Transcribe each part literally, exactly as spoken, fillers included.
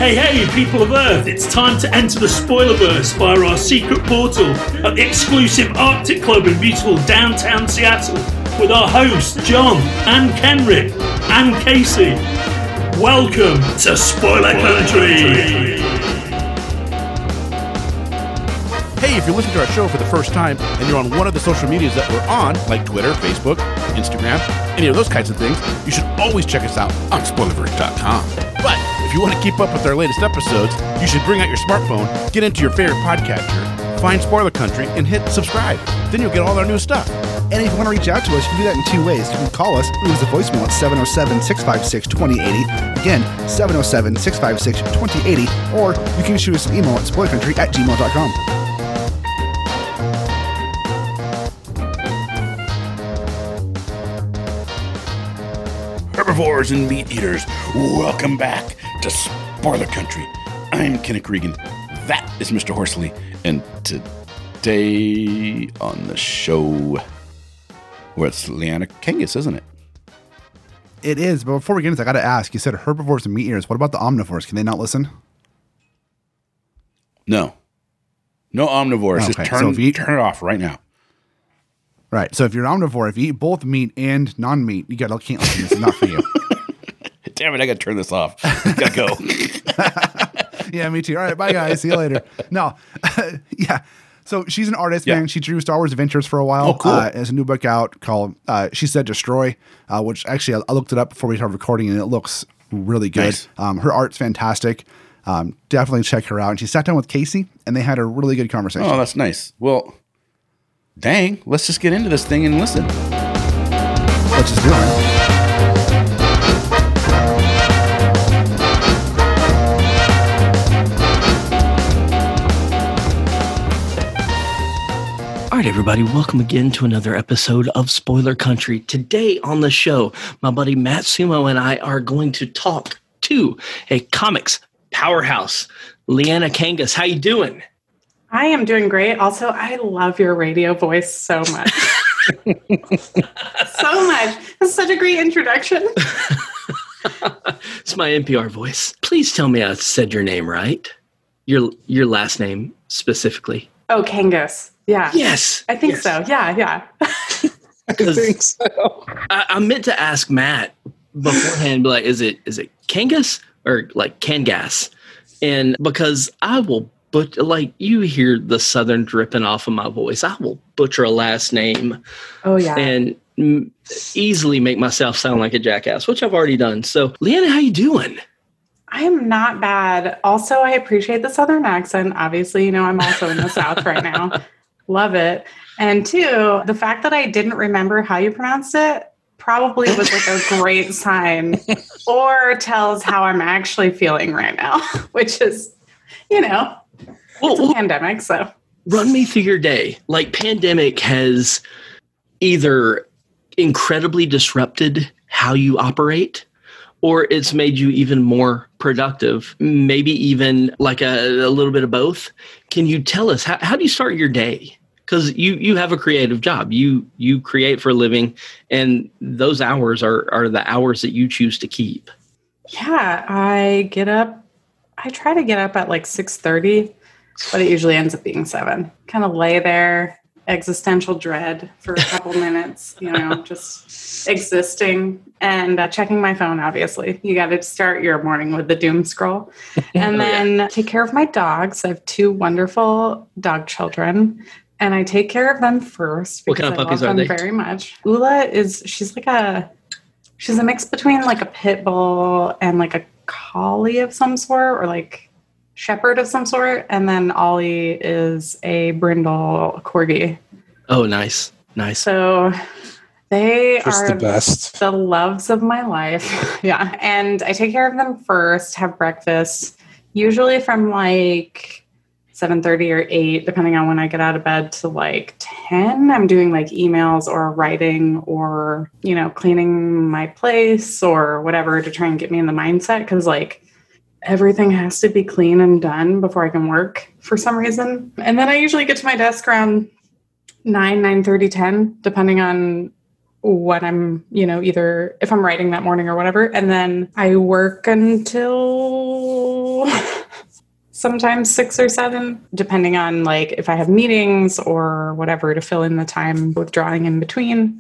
Hey, hey, people of Earth, it's time to enter the Spoilerverse via our secret portal at the exclusive Arctic Club in beautiful downtown Seattle with our hosts, John and Kenrick and Casey. Welcome to Spoiler Country! Hey, if you're listening to our show for the first time and you're on one of the social medias that we're on, like Twitter, Facebook, Instagram, any of those kinds of things, you should always check us out on spoilerverse dot com. But if you want to keep up with our latest episodes, you should bring out your smartphone, get into your favorite podcatcher, find Spoiler Country, and hit subscribe. Then you'll get all our new stuff. And if you want to reach out to us, you can do that in two ways. You can call us, leave us a voicemail at seven oh seven, six five six, two oh eight oh. Again, seven oh seven, six five six, two oh eight oh. Or you can shoot us an email at spoilercountry at gmail dot com. Herbivores and meat eaters, welcome back to Spoiler Country. I'm Kenneth Regan. That is Mister Horsley. And today on the show, well, it's Leanna Kangas, isn't it? It is, but before we get into that, I got to ask, you said herbivores and meat eaters. What about the omnivores? Can they not listen? No. No omnivores. Okay, Just turn, so if you- turn it off right now. Right. So if you're an omnivore, if you eat both meat and non-meat, you gotta can't listen. This is not for you. Damn it, I gotta turn this off. Gotta go. Yeah, me too. All right, bye guys. See you later. No, yeah. So she's an artist, Yeah. man. She drew Star Wars Adventures for a while. Oh, cool. Uh, there's a new book out called uh, She Said Destroy, uh, which actually I, I looked it up before we started recording, and it looks really good. Nice. Um, her art's fantastic. Um, definitely check her out. And she sat down with Casey, and they had a really good conversation. Oh, that's nice. Well, dang, let's just get into this thing and listen. Let's just do it. All right, everybody, welcome again to another episode of Spoiler Country. Today on the show, my buddy Matt Sumo and I are going to talk to a comics powerhouse, Leanna Kangas. How you doing? I am doing great. Also, I love your radio voice so much. so much. That's such a great introduction. It's my N P R voice. Please tell me I said your name right. Your your last name specifically. Oh, Kangas. Yeah. Yes. I think yes. so. Yeah, yeah. I think so. I, I meant to ask Matt beforehand, be like, is it is it Kangas or like Kangas? And because I will But like you hear the Southern dripping off of my voice, I will butcher a last name. Oh, yeah. And m- easily make myself sound like a jackass, which I've already done. So, Leanna, how you doing? I am not bad. Also, I appreciate the Southern accent. Obviously, you know, I'm also in the South right now. Love it. And two, the fact that I didn't remember how you pronounced it probably was like a great sign or tells how I'm actually feeling right now, which is, you know, Well, it's a well, pandemic, so. run me through your day. Like, pandemic has either incredibly disrupted how you operate, or it's made you even more productive, maybe even like a, a little bit of both. Can you tell us, how, how do you start your day? Because you, you have a creative job. You you create for a living, and those hours are, are the hours that you choose to keep. Yeah, I get up. I try to get up at like six thirty, but it usually ends up being seven. Kind of lay there, existential dread for a couple minutes, you know, just existing and uh, checking my phone, obviously. You got to start your morning with the doom scroll. And then yeah. take care of my dogs. I have two wonderful dog children, and I take care of them first What because kind of I puppies love are them they? very much. Ula is, she's like a, she's a mix between like a pit bull and like a collie of some sort, or like shepherd of some sort. And then Ollie is a brindle corgi. Oh, nice. Nice. So they Just are the best. the loves of my life. Yeah. And I take care of them first, have breakfast, usually from like seven thirty or eight, depending on when I get out of bed, to like ten. I'm doing like emails or writing or, you know, cleaning my place or whatever to try and get me in the mindset. Cause like everything has to be clean and done before I can work for some reason. And then I usually get to my desk around nine, nine thirty, ten, depending on what I'm, you know, either if I'm writing that morning or whatever. And then I work until until sometimes six or seven, depending on like if I have meetings or whatever to fill in the time with drawing in between.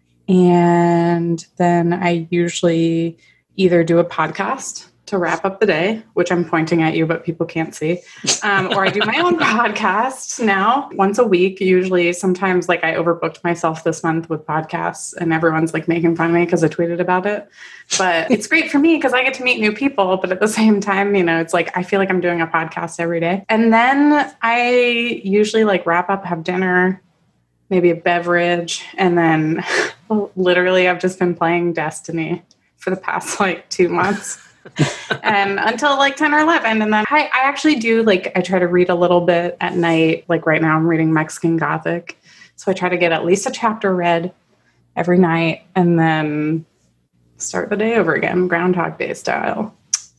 And then I usually either do a podcast to wrap up the day, which I'm pointing at you, but people can't see. Um, or I do my own podcast now once a week, usually. Sometimes like I overbooked myself this month with podcasts and everyone's like making fun of me because I tweeted about it. But it's great for me because I get to meet new people. But at the same time, you know, it's like I feel like I'm doing a podcast every day. And then I usually like wrap up, have dinner, maybe a beverage. And then literally I've just been playing Destiny for the past like two months. And until like ten or eleven. And then I, I actually do like, I try to read a little bit at night. Like right now I'm reading Mexican Gothic. So I try to get at least a chapter read every night and then start the day over again, Groundhog Day style.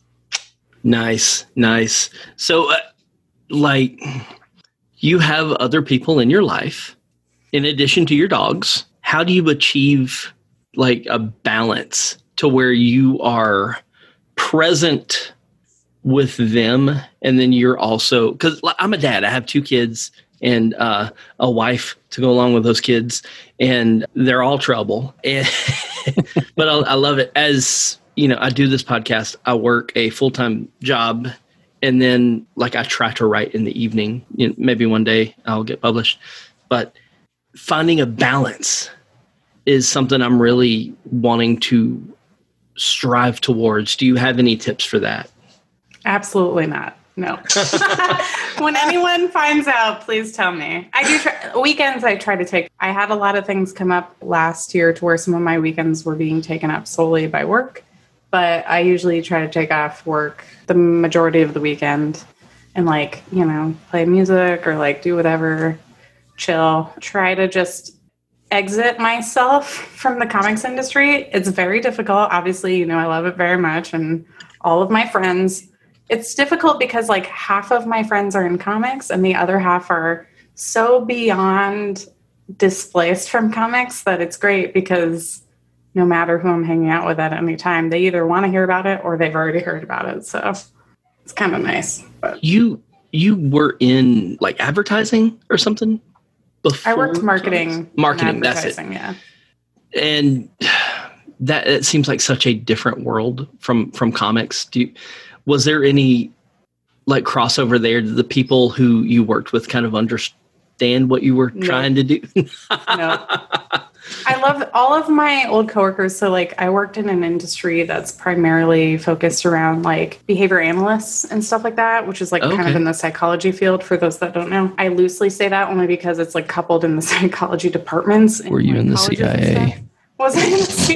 Nice, nice. So uh, like you have other people in your life in addition to your dogs. How do you achieve like a balance to where you are present with them, and then you're also, because I'm a dad, I have two kids and uh, a wife to go along with those kids, and they're all trouble. And but I, I love it. As you know, I do this podcast. I work a full time job, and then like I try to write in the evening. You know, maybe one day I'll get published, but finding a balance is something I'm really wanting to strive towards. Do you have any tips for that? Absolutely not. No. When anyone finds out, please tell me. I do try, weekends I try to take. I had a lot of things come up last year to where some of my weekends were being taken up solely by work, but I usually try to take off work the majority of the weekend and like, you know, play music or like do whatever, chill, try to just exit myself from the comics industry. It's very difficult. Obviously, you know, I love it very much. And all of my friends, it's difficult because like half of my friends are in comics and the other half are so beyond displaced from comics that it's great because no matter who I'm hanging out with at any time, they either want to hear about it or they've already heard about it. So it's kind of nice. But you, you were in like advertising or something? I worked marketing. Marketing, that's it. Yeah. And that it seems like such a different world from from comics. Do you, was there any like crossover there? Did the people who you worked with kind of understand what you were no. trying to do? No. I love all of my old coworkers. So like I worked in an industry that's primarily focused around like behavior analysts and stuff like that, which is like okay. kind of in the psychology field for those that don't know. I loosely say that only because it's like coupled in the psychology departments. Were you in the C I A? Was I in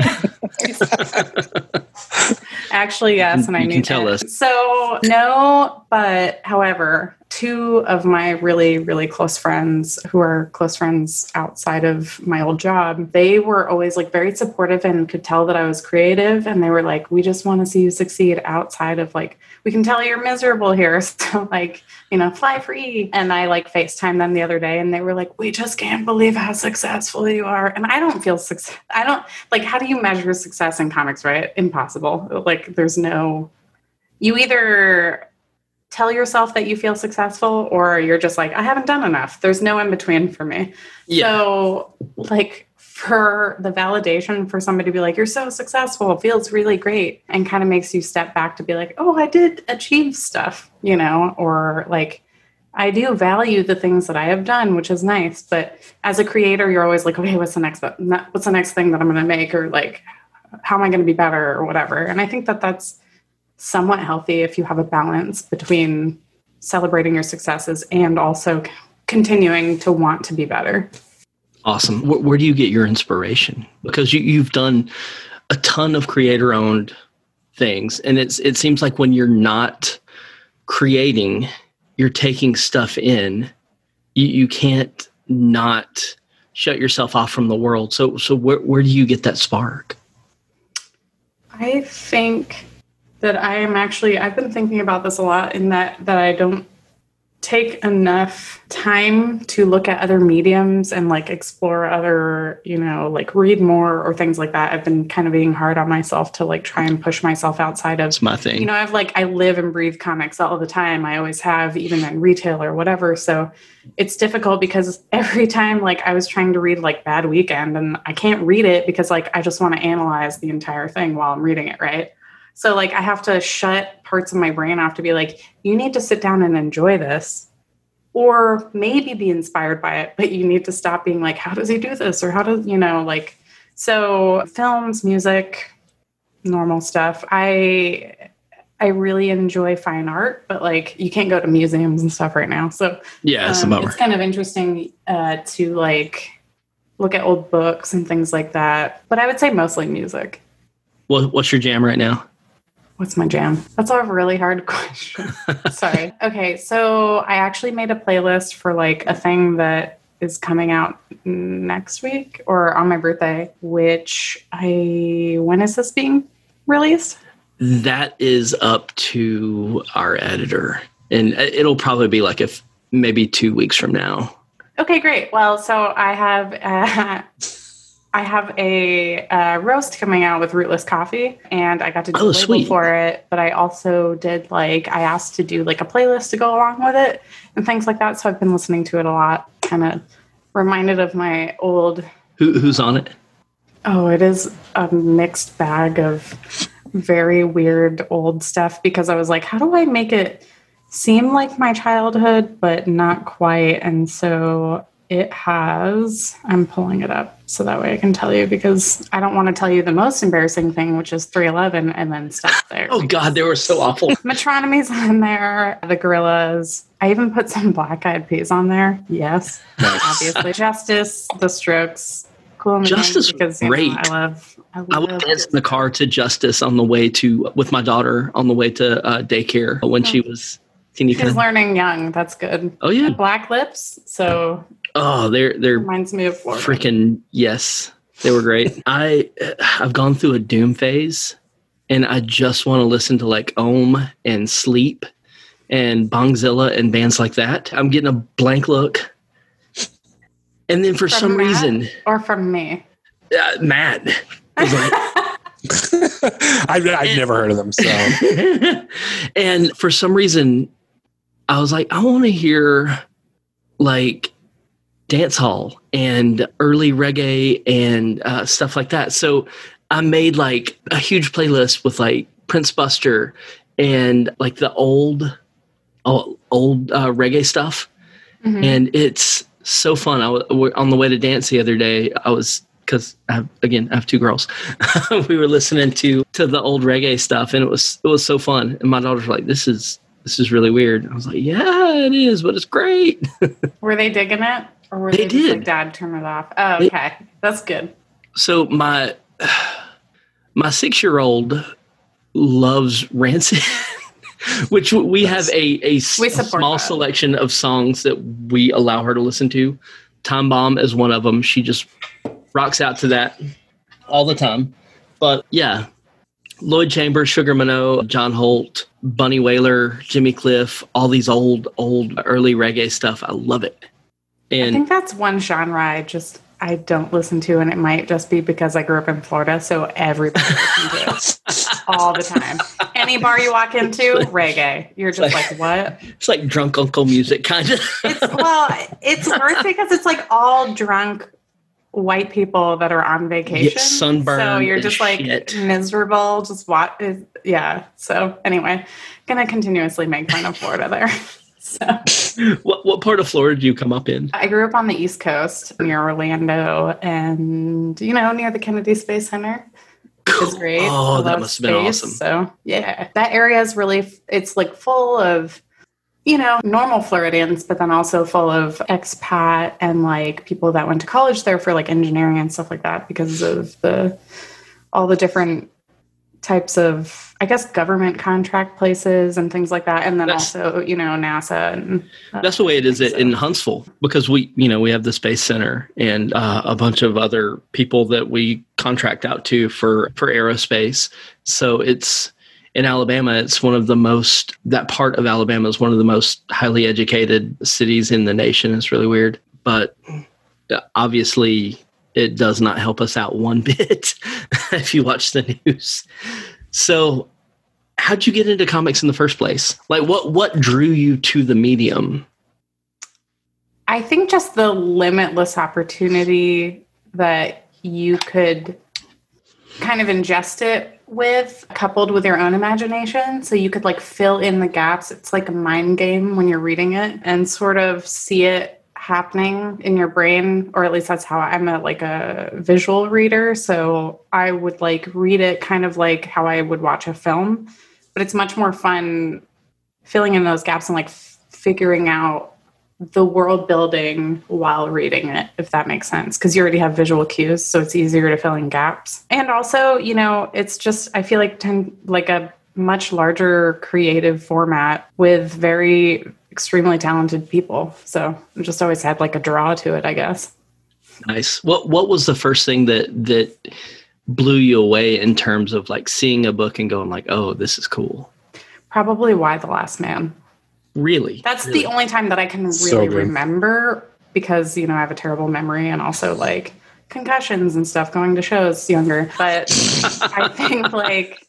the C I A? Actually, yes, and I you knew can tell that. us. So no, but however, two of my really, really close friends who are close friends outside of my old job, they were always like very supportive and could tell that I was creative. And they were like, we just want to see you succeed outside of like, we can tell you're miserable here. So like, you know, fly free. And I like FaceTimed them the other day and they were like, we just can't believe how successful you are. And I don't feel success. I don't like, how do you measure success in comics, right? Impossible. Like there's no, you either tell yourself that you feel successful or you're just like, I haven't done enough. There's no in between for me. Yeah. So like for the validation for somebody to be like, you're so successful, feels really great and kind of makes you step back to be like, oh, I did achieve stuff, you know, or like, I do value the things that I have done, which is nice. But as a creator, you're always like, okay, what's the next, what's the next thing that I'm going to make? Or like, how am I going to be better or whatever? And I think that that's somewhat healthy if you have a balance between celebrating your successes and also continuing to want to be better. Awesome. Where, where do you get your inspiration? Because you, you've done a ton of creator-owned things, and it's it seems like when you're not creating, you're taking stuff in. You, you can't not shut yourself off from the world. So so where where do you get that spark? I think that I am actually, I've been thinking about this a lot in that, that I don't take enough time to look at other mediums and like explore other, you know, like read more or things like that. I've been kind of being hard on myself to like try and push myself outside of That's my thing. You know, I've like, I live and breathe comics all the time. I always have, even in retail or whatever. So it's difficult because every time like I was trying to read like Bad Weekend and I can't read it because like I just want to analyze the entire thing while I'm reading it, right? So like I have to shut parts of my brain off to be like, you need to sit down and enjoy this or maybe be inspired by it, but you need to stop being like, how does he do this? Or how does, you know, like, so films, music, normal stuff. I, I really enjoy fine art, but like you can't go to museums and stuff right now. So yeah, it's, um, it's kind of interesting uh, to like look at old books and things like that. But I would say mostly music. What, what's your jam right now? What's my jam? That's a really hard question. Sorry. Okay, so I actually made a playlist for like a thing that is coming out next week or on my birthday, which I, when is this being released? That is up to our editor, and it'll probably be like if maybe two weeks from now. Okay, great. Well, so I have uh, I have a uh, roast coming out with Rootless Coffee, and I got to do oh, a label sweet. for it. But I also did like I asked to do like a playlist to go along with it and things like that. So I've been listening to it a lot, kind of reminded of my old. Who who's on it? Oh, it is a mixed bag of very weird old stuff because I was like, how do I make it seem like my childhood, but not quite? And so it has, I'm pulling it up so that way I can tell you because I don't want to tell you the most embarrassing thing, which is three eleven and then stop there. Oh God, they were so awful. Metronomy's on there, the Gorillaz. I even put some Black Eyed Peas on there. Yes, Nice. obviously. Justice, The Strokes. Cool in the Justice Gang because, you great. know, I love. I, I love would dance in the car to Justice on the way to with my daughter on the way to uh, daycare when she was teeny She's tiny. learning young. That's good. Oh yeah. Black Lips. So Oh, they're they're reminds me of Florida. freaking yes. They were great. I I've gone through a doom phase, and I just want to listen to like Ohm and Sleep and Bongzilla and bands like that. I'm getting a blank look. And then for From some Matt reason, or from me. uh, Matt was like, I've, I've never heard of them. So and for some reason, I was like, I want to hear like dance hall and early reggae and uh, stuff like that. So I made like a huge playlist with like Prince Buster and like the old, old, old uh, reggae stuff. Mhm. And it's so fun. I was on the way to dance the other day. I was because I have, again I have two girls. We were listening to to the old reggae stuff, and it was it was so fun. And my daughters were like, "This is this is really weird." I was like, "Yeah, it is, but it's great." Were they digging it, or were They they, just did. like, Dad, turn it off? Oh, They- okay, that's good. So my my six year old loves Rancid. Which we have a, a s- We support small that. selection of songs that we allow her to listen to. Time Bomb is one of them. She just rocks out to that all the time. But yeah, Lloyd Chambers, Sugar Minot, John Holt, Bunny Wailer, Jimmy Cliff, all these old, old early reggae stuff. I love it. I And think that's one genre I just I don't listen to, and it might just be because I grew up in Florida, so everybody listens to it all the time. Any bar you walk into, reggae. You're just like, what? it's like drunk uncle music, kind of. It's well, it's worse because it's like all drunk white people that are on vacation. Yes, sunburned So you're and just like shit. miserable. Just what is yeah. So anyway, gonna continuously make fun of Florida there. So what, what part of Florida do you come up in? I grew up on the East Coast near Orlando and you know, near the Kennedy Space Center. Which is great. Oh, I that love must have been awesome. So yeah. That area is really it's like full of you know, normal Floridians, but then also full of expat and like people that went to college there for like engineering and stuff like that because of the all the different types of, I guess, government contract places and things like that. And then That's- also, you know, NASA. And uh, That's the way it is so- in Huntsville because we, you know, we have the Space Center and uh, a bunch of other people that we contract out to for, for aerospace. So it's in Alabama, it's one of the most, that part of Alabama is one of the most highly educated cities in the nation. It's really weird. But obviously, it does not help us out one bit if you watch the news. So how'd you get into comics in the first place? Like, what, what drew you to the medium? I think just the limitless opportunity that you could kind of ingest it with, coupled with your own imagination. So you could like fill in the gaps. It's like a mind game when you're reading it and sort of see it happening in your brain, or at least that's how I'm a, like a visual reader. So I would like read it kind of like how I would watch a film, but it's much more fun filling in those gaps and like f- figuring out the world building while reading it, if that makes sense, because you already have visual cues, so it's easier to fill in gaps. And also, you know, it's just, I feel like ten, like a much larger creative format with very extremely talented people. So I just always had like a draw to it, I guess. Nice. What What was the first thing that that blew you away in terms of like seeing a book and going like, oh, this is cool? Probably Y the Last Man. Really? That's really? the only time that I can really So good. remember, because, you know, I have a terrible memory and also like concussions and stuff going to shows younger. But I think like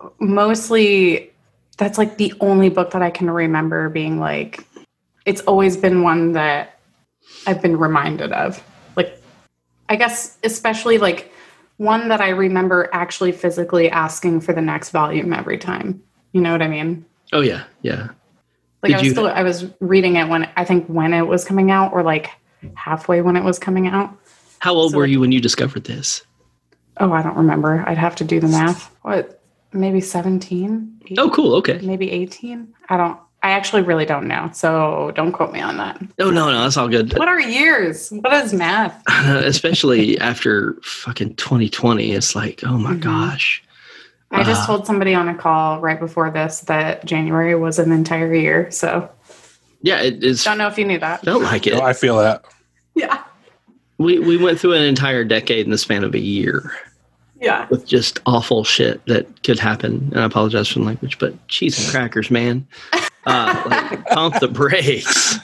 mostly that's like the only book that I can remember being like, it's always been one that I've been reminded of. Like, I guess especially like one that I remember actually physically asking for the next volume every time. You know what I mean? Oh, yeah. Yeah. Like Did I was you- still, I was reading it when, I think when it was coming out, or like halfway when it was coming out. How old So, were like- you when you discovered this? Oh, I don't remember. I'd have to do the math. What, maybe seventeen? Oh, cool. Okay. Maybe eighteen? I don't, I actually really don't know. So don't quote me on that. No, no, no. That's all good. What are years? What is math? Especially after fucking twenty twenty. It's like, oh my Mhm. gosh. I just Uh, told somebody on a call right before this that January was an entire year. So Yeah, it is. don't know if you knew that. Felt like it. No, I feel that. Yeah. We we went through an entire decade in the span of a year Yeah. with just awful shit that could happen. And I apologize for the language, but cheese and crackers, man. Uh, like, pump the brakes.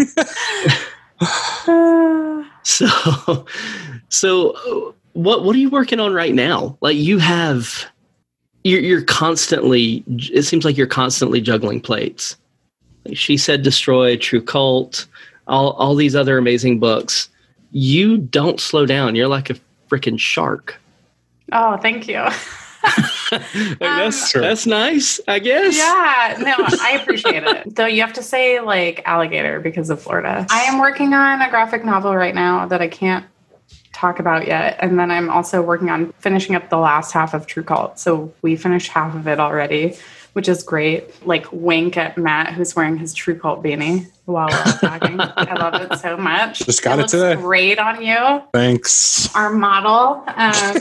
So, so uh, what what are you working on right now? Like you have, you're, you're constantly. It seems like you're constantly juggling plates. Like She Said Destroy, True Cult, all all these other amazing books. You don't slow down. You're like a freaking shark. Oh, thank you. Like, that's Sure. that's nice, I guess. Yeah, no, I appreciate it. Though you have to say like alligator because of Florida. I am working on a graphic novel right now that I can't talk about yet. And then I'm also working on finishing up the last half of True Cult. So we finished half of it already, which is great. Like wink at Matt, who's wearing his True Cult beanie while we're talking. I love it so much. Just got it looks today. Great on you. Thanks. Our model. Um,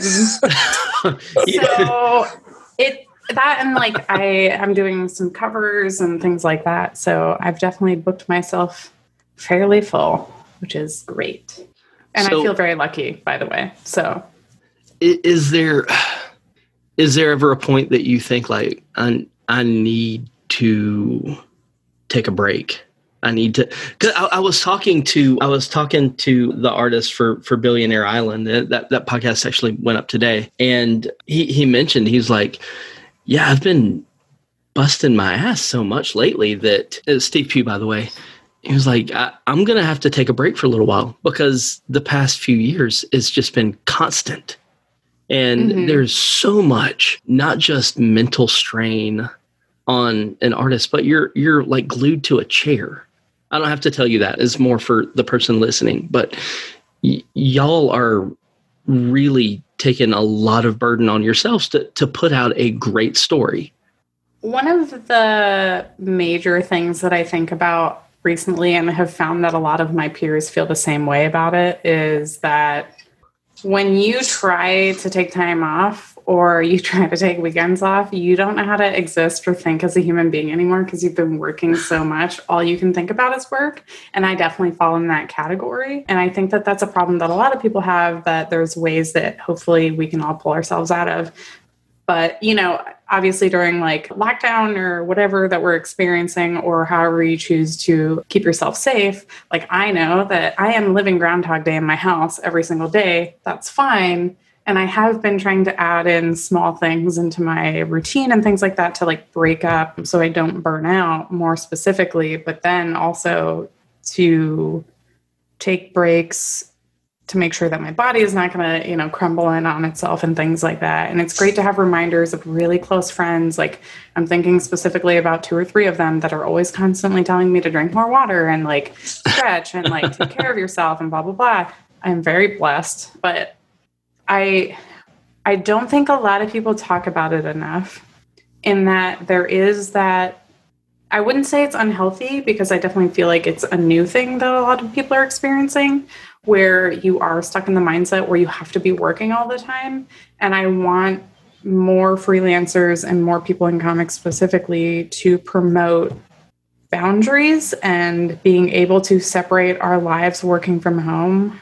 so it that and like I I'm doing some covers and things like that. So I've definitely booked myself fairly full, which is great. And So- I feel very lucky, by the way. So I- Is there is there ever a point that you think like I I need to take a break? I need to. Cause I, I was talking to I was talking to the artist for for Billionaire Island. That that, that podcast actually went up today, and he he mentioned he's like, yeah, I've been busting my ass so much lately that uh, Steve Pugh, by the way. He was like, I, I'm going to have to take a break for a little while because the past few years it's just been constant. And Mhm. there's so much, not just mental strain on an artist, but you're you're like glued to a chair. I don't have to tell you that. It's more for the person listening. But y- y'all are really taking a lot of burden on yourselves to, to put out a great story. one of the major things that I think about recently and have found that a lot of my peers feel the same way about it is that when you try to take time off or you try to take weekends off, you don't know how to exist or think as a human being anymore because you've been working so much. All you can think about is work. And I definitely fall in that category. And I think that that's a problem that a lot of people have, that there's ways that hopefully we can all pull ourselves out of. But, you know, obviously during like lockdown or whatever that we're experiencing, or however you choose to keep yourself safe, like I know that I am living Groundhog Day in my house every single day. That's fine. And I have been trying to add in small things into my routine and things like that to like break up so I don't burn out more specifically, but then also to take breaks to make sure that my body is not going to, you know, crumble in on itself and things like that. And it's great to have reminders of really close friends. Like I'm thinking specifically about two or three of them that are always constantly telling me to drink more water and like stretch and like take care of yourself and blah, blah, blah. I'm very blessed, but I, I don't think a lot of people talk about it enough, in that there is that, I wouldn't say it's unhealthy, because I definitely feel like it's a new thing that a lot of people are experiencing, where you are stuck in the mindset where you have to be working all the time. And I want more freelancers and more people in comics specifically to promote boundaries and being able to separate our lives working from home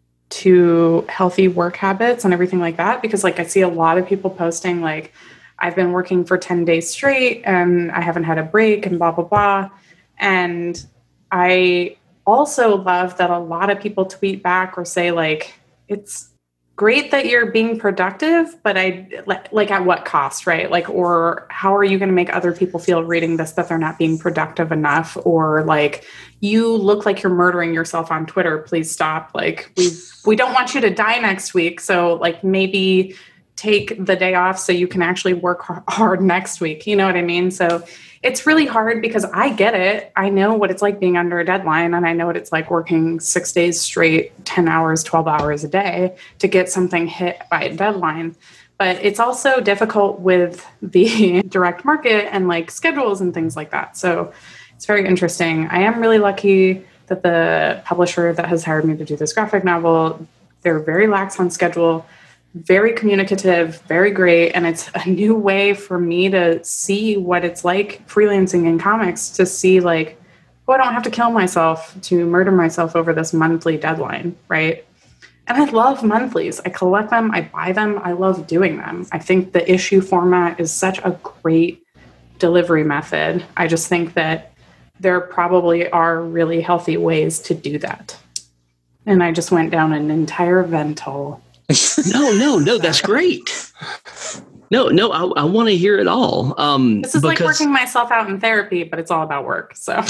to healthy work habits and everything like that. Because like I see a lot of people posting like, I've been working for ten days straight and I haven't had a break and blah, blah, blah. And I also love that a lot of people tweet back or say like, it's great that you're being productive, but I like at what cost, right? Like, or how are you going to make other people feel reading this that they're not being productive enough? Or like, you look like you're murdering yourself on Twitter. Please stop. Like we, we don't want you to die next week. So like maybe take the day off so you can actually work hard next week. You know what I mean? So it's really hard because I get it. I know what it's like being under a deadline, and I know what it's like working six days straight, ten hours, twelve hours a day to get something hit by a deadline. But it's also difficult with the direct market and like schedules and things like that. So it's very interesting. I am really lucky that the publisher that has hired me to do this graphic novel, they're very lax on schedule, very communicative, very great. And it's a new way for me to see what it's like freelancing in comics, to see like, oh, I don't have to kill myself to murder myself over this monthly deadline, right? And I love monthlies. I collect them. I buy them. I love doing them. I think the issue format is such a great delivery method. I just think that there probably are really healthy ways to do that. And I just went down an entire vent hole. No, no, no, that's great. No, no, I, I want to hear it all. Um, this is because like working myself out in therapy, but it's all about work. So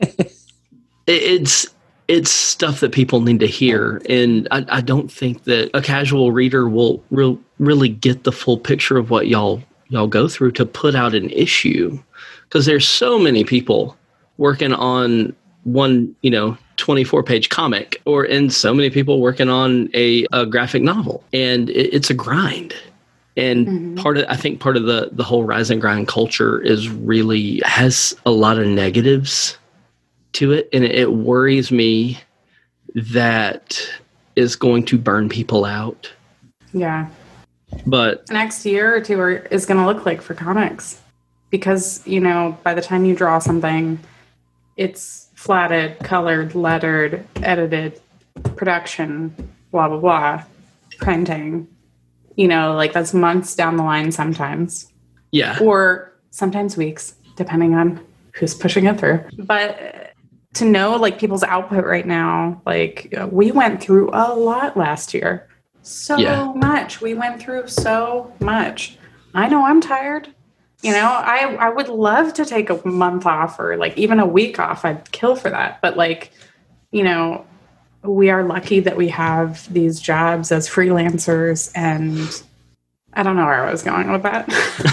it's it's stuff that people need to hear. And I, I don't think that a casual reader will real, really get the full picture of what y'all y'all go through to put out an issue. Because there's so many people working on one, you know, twenty-four page comic, or and so many people working on a, a graphic novel, and it, it's a grind. And mm-hmm. part of, I think part of the, the whole rise and grind culture is really has a lot of negatives to it. And it, it worries me that is going to burn people out. Yeah. But the next year or two are, is going to look like for comics, because, you know, by the time you draw something, it's flatted, colored, lettered, edited, production, blah, blah, blah, printing, you know, like that's months down the line sometimes. Yeah. Or sometimes weeks, depending on who's pushing it through. But to know like people's output right now, like we went through a lot last year. So yeah. much. We went through so much. I know I'm tired. You know, I, I would love to take a month off or like even a week off. I'd kill for that. But like, you know, we are lucky that we have these jobs as freelancers, and I don't know where I was going with that.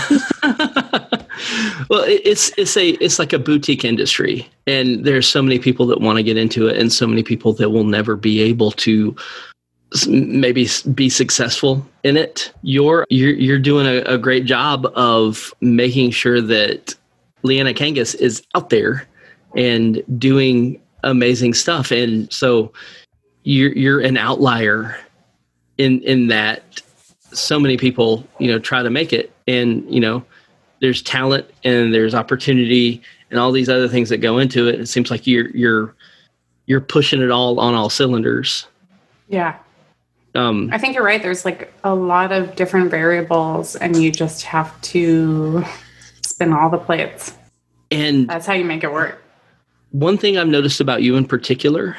Well, it's it's a it's like a boutique industry, and there's so many people that want to get into it, and so many people that will never be able to maybe be successful in it. You're you're you're doing a, a great job of making sure that Leanna Kangas is out there and doing amazing stuff. And so you're you're an outlier in in that so many people, you know, try to make it, and you know, there's talent and there's opportunity and all these other things that go into it. It seems like you're you're you're pushing it all on all cylinders. Yeah. Um, I think you're right. There's like a lot of different variables, and you just have to spin all the plates. And that's how you make it work. One thing I've noticed about you in particular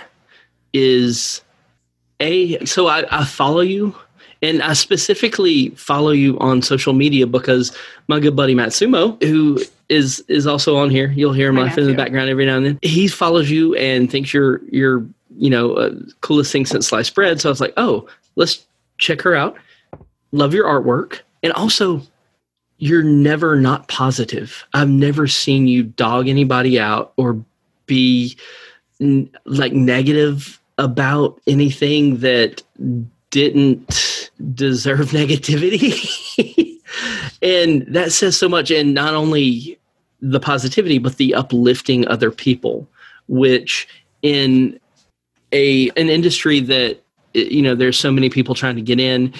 is a, so I, I follow you, and I specifically follow you on social media because my good buddy Matsumo, who is is also on here, you'll hear him My laughing in the nephew. background every now and then. He follows you and thinks you're you're you know uh, coolest thing since sliced bread. So I was like, oh, let's check her out. Love your artwork, and also you're never not positive. I've never seen you dog anybody out or be n- like negative about anything that didn't deserve negativity. And that says so much. And not only the positivity, but the uplifting other people, which in a an industry that, you know, there's so many people trying to get in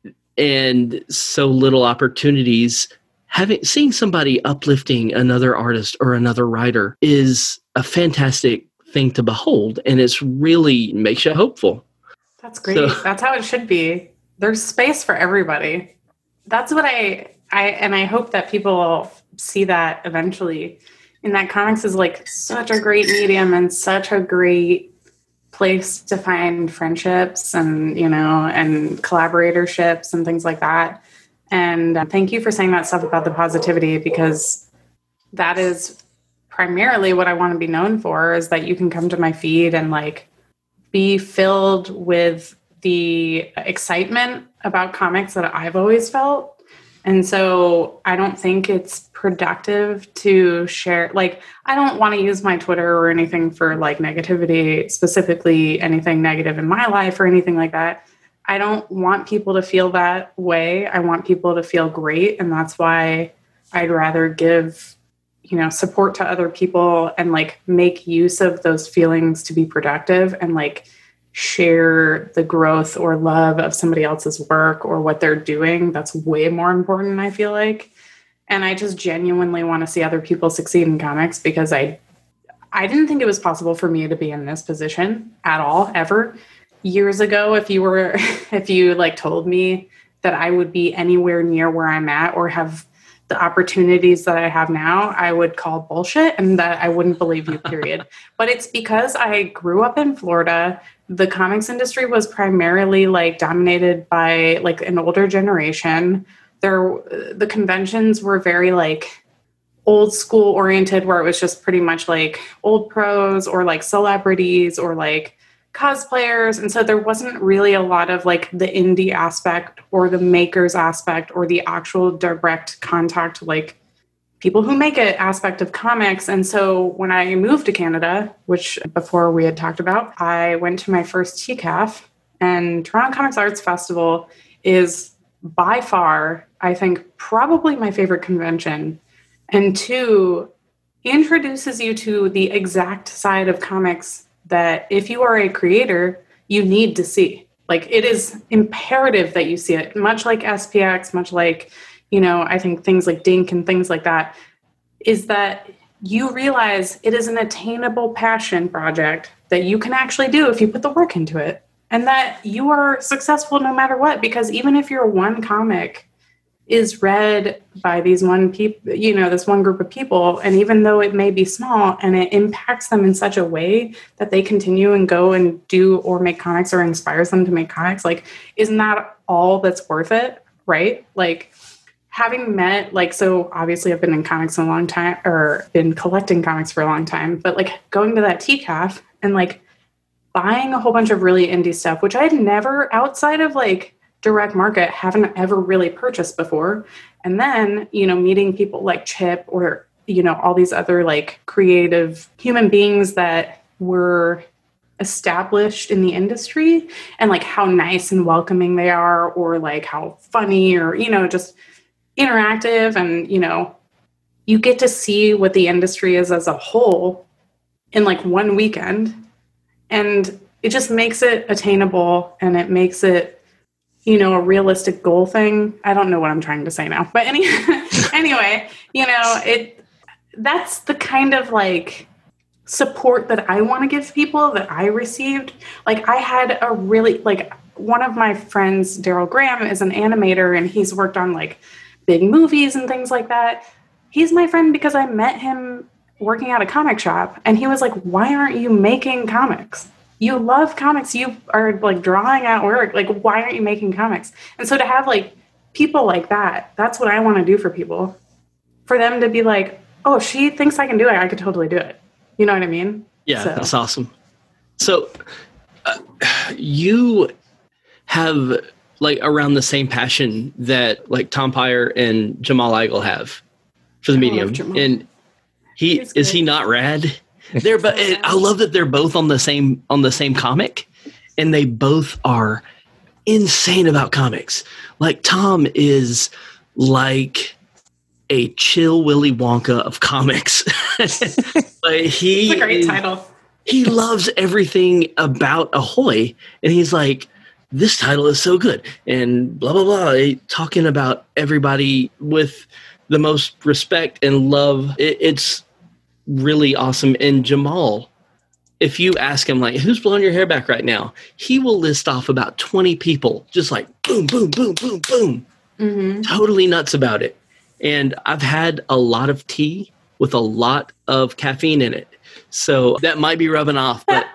and so little opportunities, having seeing somebody uplifting another artist or another writer is a fantastic thing to behold, and it's really makes you hopeful. That's great. So- That's how it should be. There's space for everybody. That's what I I and I hope that people see that eventually. And that comics is like such a great medium and such a great place to find friendships and, you know, and collaboratorships and things like that. And uh, thank you for saying that stuff about the positivity, because that is primarily what I want to be known for, is that you can come to my feed and like be filled with the excitement about comics that I've always felt. And so I don't think it's productive to share, like, I don't want to use my Twitter or anything for like negativity, specifically anything negative in my life or anything like that. I don't want people to feel that way. I want people to feel great. And that's why I'd rather give, you know, support to other people and like make use of those feelings to be productive and like share the growth or love of somebody else's work or what they're doing. That's way more important, I feel like. And I just genuinely want to see other people succeed in comics, because I, I didn't think it was possible for me to be in this position at all, ever. Years ago, if you were, if you like told me that I would be anywhere near where I'm at or have the opportunities that I have now, I would call bullshit and that I wouldn't believe you, period. But it's because I grew up in Florida. The comics industry was primarily like dominated by like an older generation. There, the conventions were very like old school oriented, where it was just pretty much like old pros or like celebrities or like cosplayers. And so there wasn't really a lot of like the indie aspect or the makers aspect or the actual direct contact, like people who make it aspect of comics. And so when I moved to Canada, which before we had talked about, I went to my first T C A F, and Toronto Comics Arts Festival is by far, I think, probably my favorite convention. And two, introduces you to the exact side of comics that if you are a creator, you need to see. Like, it is imperative that you see it, much like S P X, much like, you know, I think things like Dink and things like that, is that you realize it is an attainable passion project that you can actually do if you put the work into it, and that you are successful no matter what. Because even if your one comic is read by these one people, you know, this one group of people, and even though it may be small and it impacts them in such a way that they continue and go and do or make comics or inspires them to make comics, like, isn't that all that's worth it? Right? Like, having met, like, so obviously I've been in comics a long time, or been collecting comics for a long time, but like going to that T C A F and like buying a whole bunch of really indie stuff, which I had never, outside of like direct market, haven't ever really purchased before. And then, you know, meeting people like Chip or, you know, all these other like creative human beings that were established in the industry, and like how nice and welcoming they are, or like how funny, or, you know, just interactive. And, you know, you get to see what the industry is as a whole in like one weekend. And it just makes it attainable, and it makes it, you know, a realistic goal thing. I don't know what I'm trying to say now, but any, anyway, you know, it, that's the kind of like support that I want to give people that I received. Like, I had a really, like, one of my friends, Daryl Graham, is an animator and he's worked on like big movies and things like that. He's my friend because I met him working at a comic shop and he was like, why aren't you making comics? You love comics. You are like drawing at work. Like, why aren't you making comics? And so to have like people like that, that's what I want to do for people. For them to be like, oh, she thinks I can do it. I could totally do it. You know what I mean? Yeah, so. That's awesome. So uh, you have like around the same passion that like Tom Peyer and Jamal Igle have for the medium. And he is he not rad? They're but I love that they're both on the same on the same comic, and they both are insane about comics. Like Tom is like a chill Willy Wonka of comics. Like he it's a great is, title. He loves everything about Ahoy, and he's like, this title is so good, and blah blah blah. Talking about everybody with the most respect and love. It, it's really awesome. And Jamal, if you ask him like, who's blowing your hair back right now, he will list off about twenty people, just like boom, boom, boom, boom, boom. Mm-hmm. Totally nuts about it. And I've had a lot of tea with a lot of caffeine in it, so that might be rubbing off. But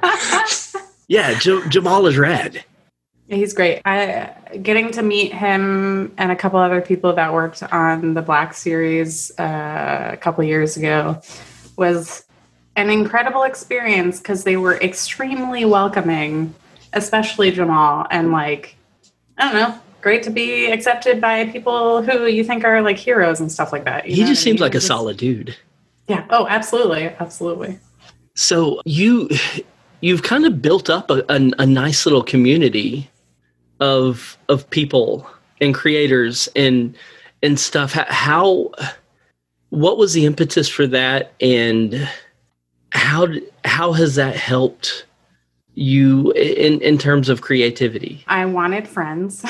yeah, J- Jamal is rad. He's great. I getting to meet him and a couple other people that worked on the Black series uh, a couple years ago was an incredible experience because they were extremely welcoming, especially Jamal. And like, I don't know, great to be accepted by people who you think are like heroes and stuff like that. You he know just seems I mean? like a just, solid dude. Yeah. Oh, absolutely. Absolutely. So you, you've kind of built up a, a, a nice little community of of people and creators and and stuff. How, what was the impetus for that, and how how has that helped you in in terms of creativity? I wanted friends.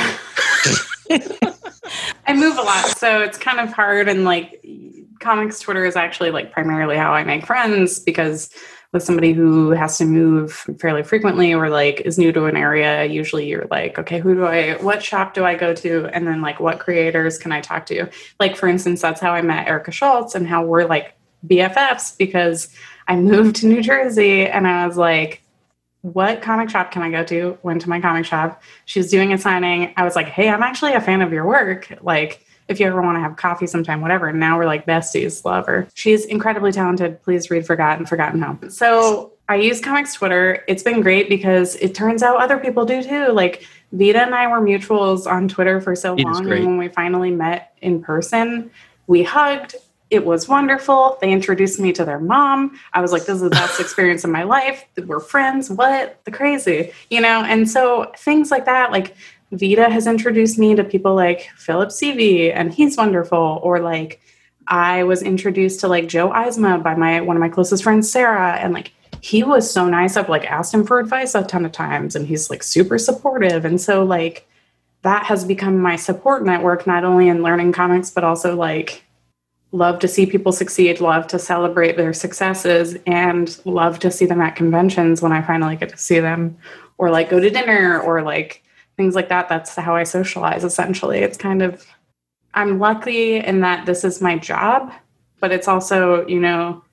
I move a lot, so it's kind of hard. And like comics Twitter is actually like primarily how I make friends, because with somebody who has to move fairly frequently or like is new to an area, usually you're like, okay, who do I, what shop do I go to? And then like, what creators can I talk to? Like, for instance, that's how I met Erica Schultz and how we're like B F Fs, because I moved to New Jersey and I was like, what comic shop can I go to? Went to my comic shop. She was doing a signing. I was like, hey, I'm actually a fan of your work. Like, if you ever want to have coffee sometime, whatever. And now we're like besties, love her. She's incredibly talented. Please read Forgotten, Forgotten Home. So I use comics Twitter. It's been great because it turns out other people do too. Like Vita and I were mutuals on Twitter for so long. And when we finally met in person, we hugged. It was wonderful. They introduced me to their mom. I was like, this is the best experience of my life. We're friends. What? The crazy, you know? And so things like that, like Vita has introduced me to people like Philip Seavey, and he's wonderful. Or like I was introduced to like Joe Eisma by my one of my closest friends, Sarah, and like he was so nice. I've like asked him for advice a ton of times, and he's like super supportive. And so like that has become my support network, not only in learning comics, but also like love to see people succeed, love to celebrate their successes, and love to see them at conventions when I finally get to see them, or like go to dinner, or like things like that. That's how I socialize, essentially. It's kind of, I'm lucky in that this is my job, but it's also, you know,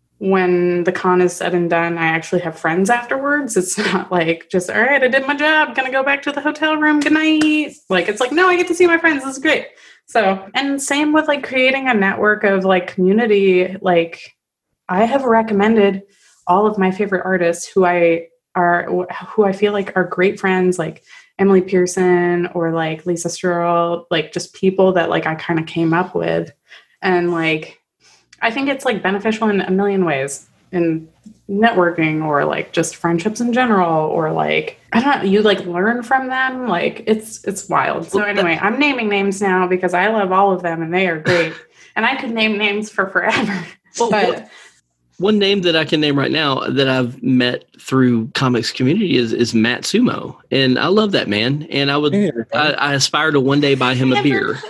when the con is said and done, I actually have friends afterwards. It's not like just, all right, I did my job, gonna go back to the hotel room, good night. Like, it's like, no, I get to see my friends. This is great. So, and same with like creating a network of like community. Like I have recommended all of my favorite artists who I are, who I feel like are great friends, like Emily Pearson or like Lisa Sturl, like just people that like I kind of came up with. And like, I think it's like beneficial in a million ways, in networking or like just friendships in general, or like, I don't know, you like learn from them. Like it's, it's wild. So anyway, I'm naming names now because I love all of them and they are great. And I could name names for forever. Well, but one name that I can name right now that I've met through comics community is, is Matt Sumo. And I love that man. And I would, I, I aspire to one day buy him a beer.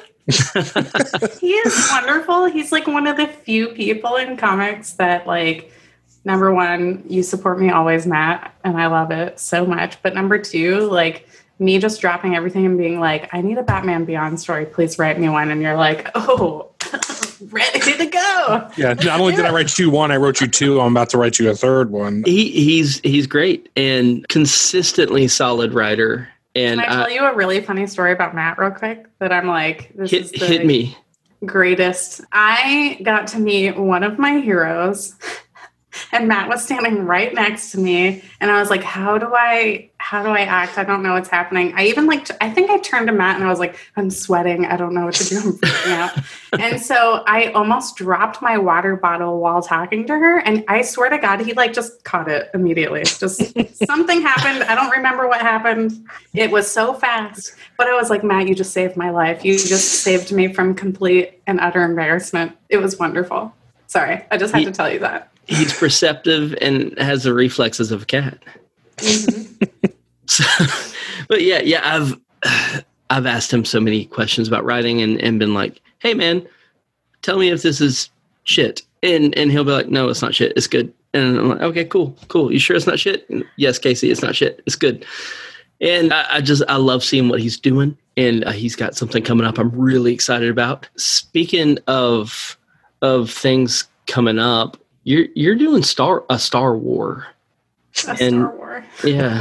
He is wonderful. He's like one of the few people in comics that like, number one, you support me always, Matt. And I love it so much. But number two, like me just dropping everything and being like, I need a Batman Beyond story. Please write me one. And you're like, oh, ready to go. Yeah. Not only did I write you one, I wrote you two. I'm about to write you a third one. He he's he's great and consistently solid writer. And Can I tell I, you a really funny story about Matt real quick? That I'm like, this hit is the hit me. greatest. I got to meet one of my heroes. And Matt was standing right next to me. And I was like, how do I, how do I act? I don't know what's happening. I even like, I think I turned to Matt and I was like, I'm sweating. I don't know what to do. I'm freaking out. And so I almost dropped my water bottle while talking to her. And I swear to God, he like just caught it immediately. Just something happened. I don't remember what happened. It was so fast. But I was like, Matt, you just saved my life. You just saved me from complete and utter embarrassment. It was wonderful. Sorry. I just had He- to tell you that. He's perceptive and has the reflexes of a cat. Mm-hmm. So, but yeah, yeah, I've I've asked him so many questions about writing and, and been like, hey man, tell me if this is shit. And and he'll be like, no, it's not shit. It's good. And I'm like, okay, cool, cool. You sure it's not shit? And, yes, Casey, it's not shit. It's good. And I, I just, I love seeing what he's doing. And uh, he's got something coming up I'm really excited about. Speaking of of things coming up, You're you're doing Star a Star War, A and Star War. yeah.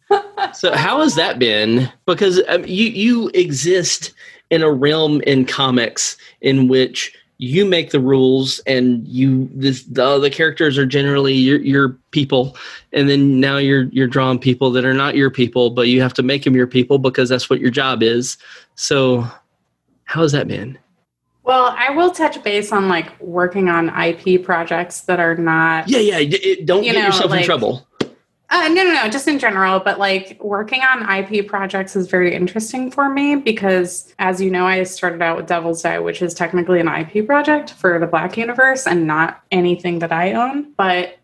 So how has that been? Because um, you you exist in a realm in comics in which you make the rules, and you this, the the characters are generally your your people, and then now you're you're drawing people that are not your people, but you have to make them your people because that's what your job is. So how has that been? Well, I will touch base on like working on I P projects that are not. Yeah, yeah. It, don't You get know, yourself in like- trouble. Uh, no, no, no, just in general. But like working on I P projects is very interesting for me because, as you know, I started out with Devil's Die, which is technically an I P project for the Black Universe and not anything that I own. But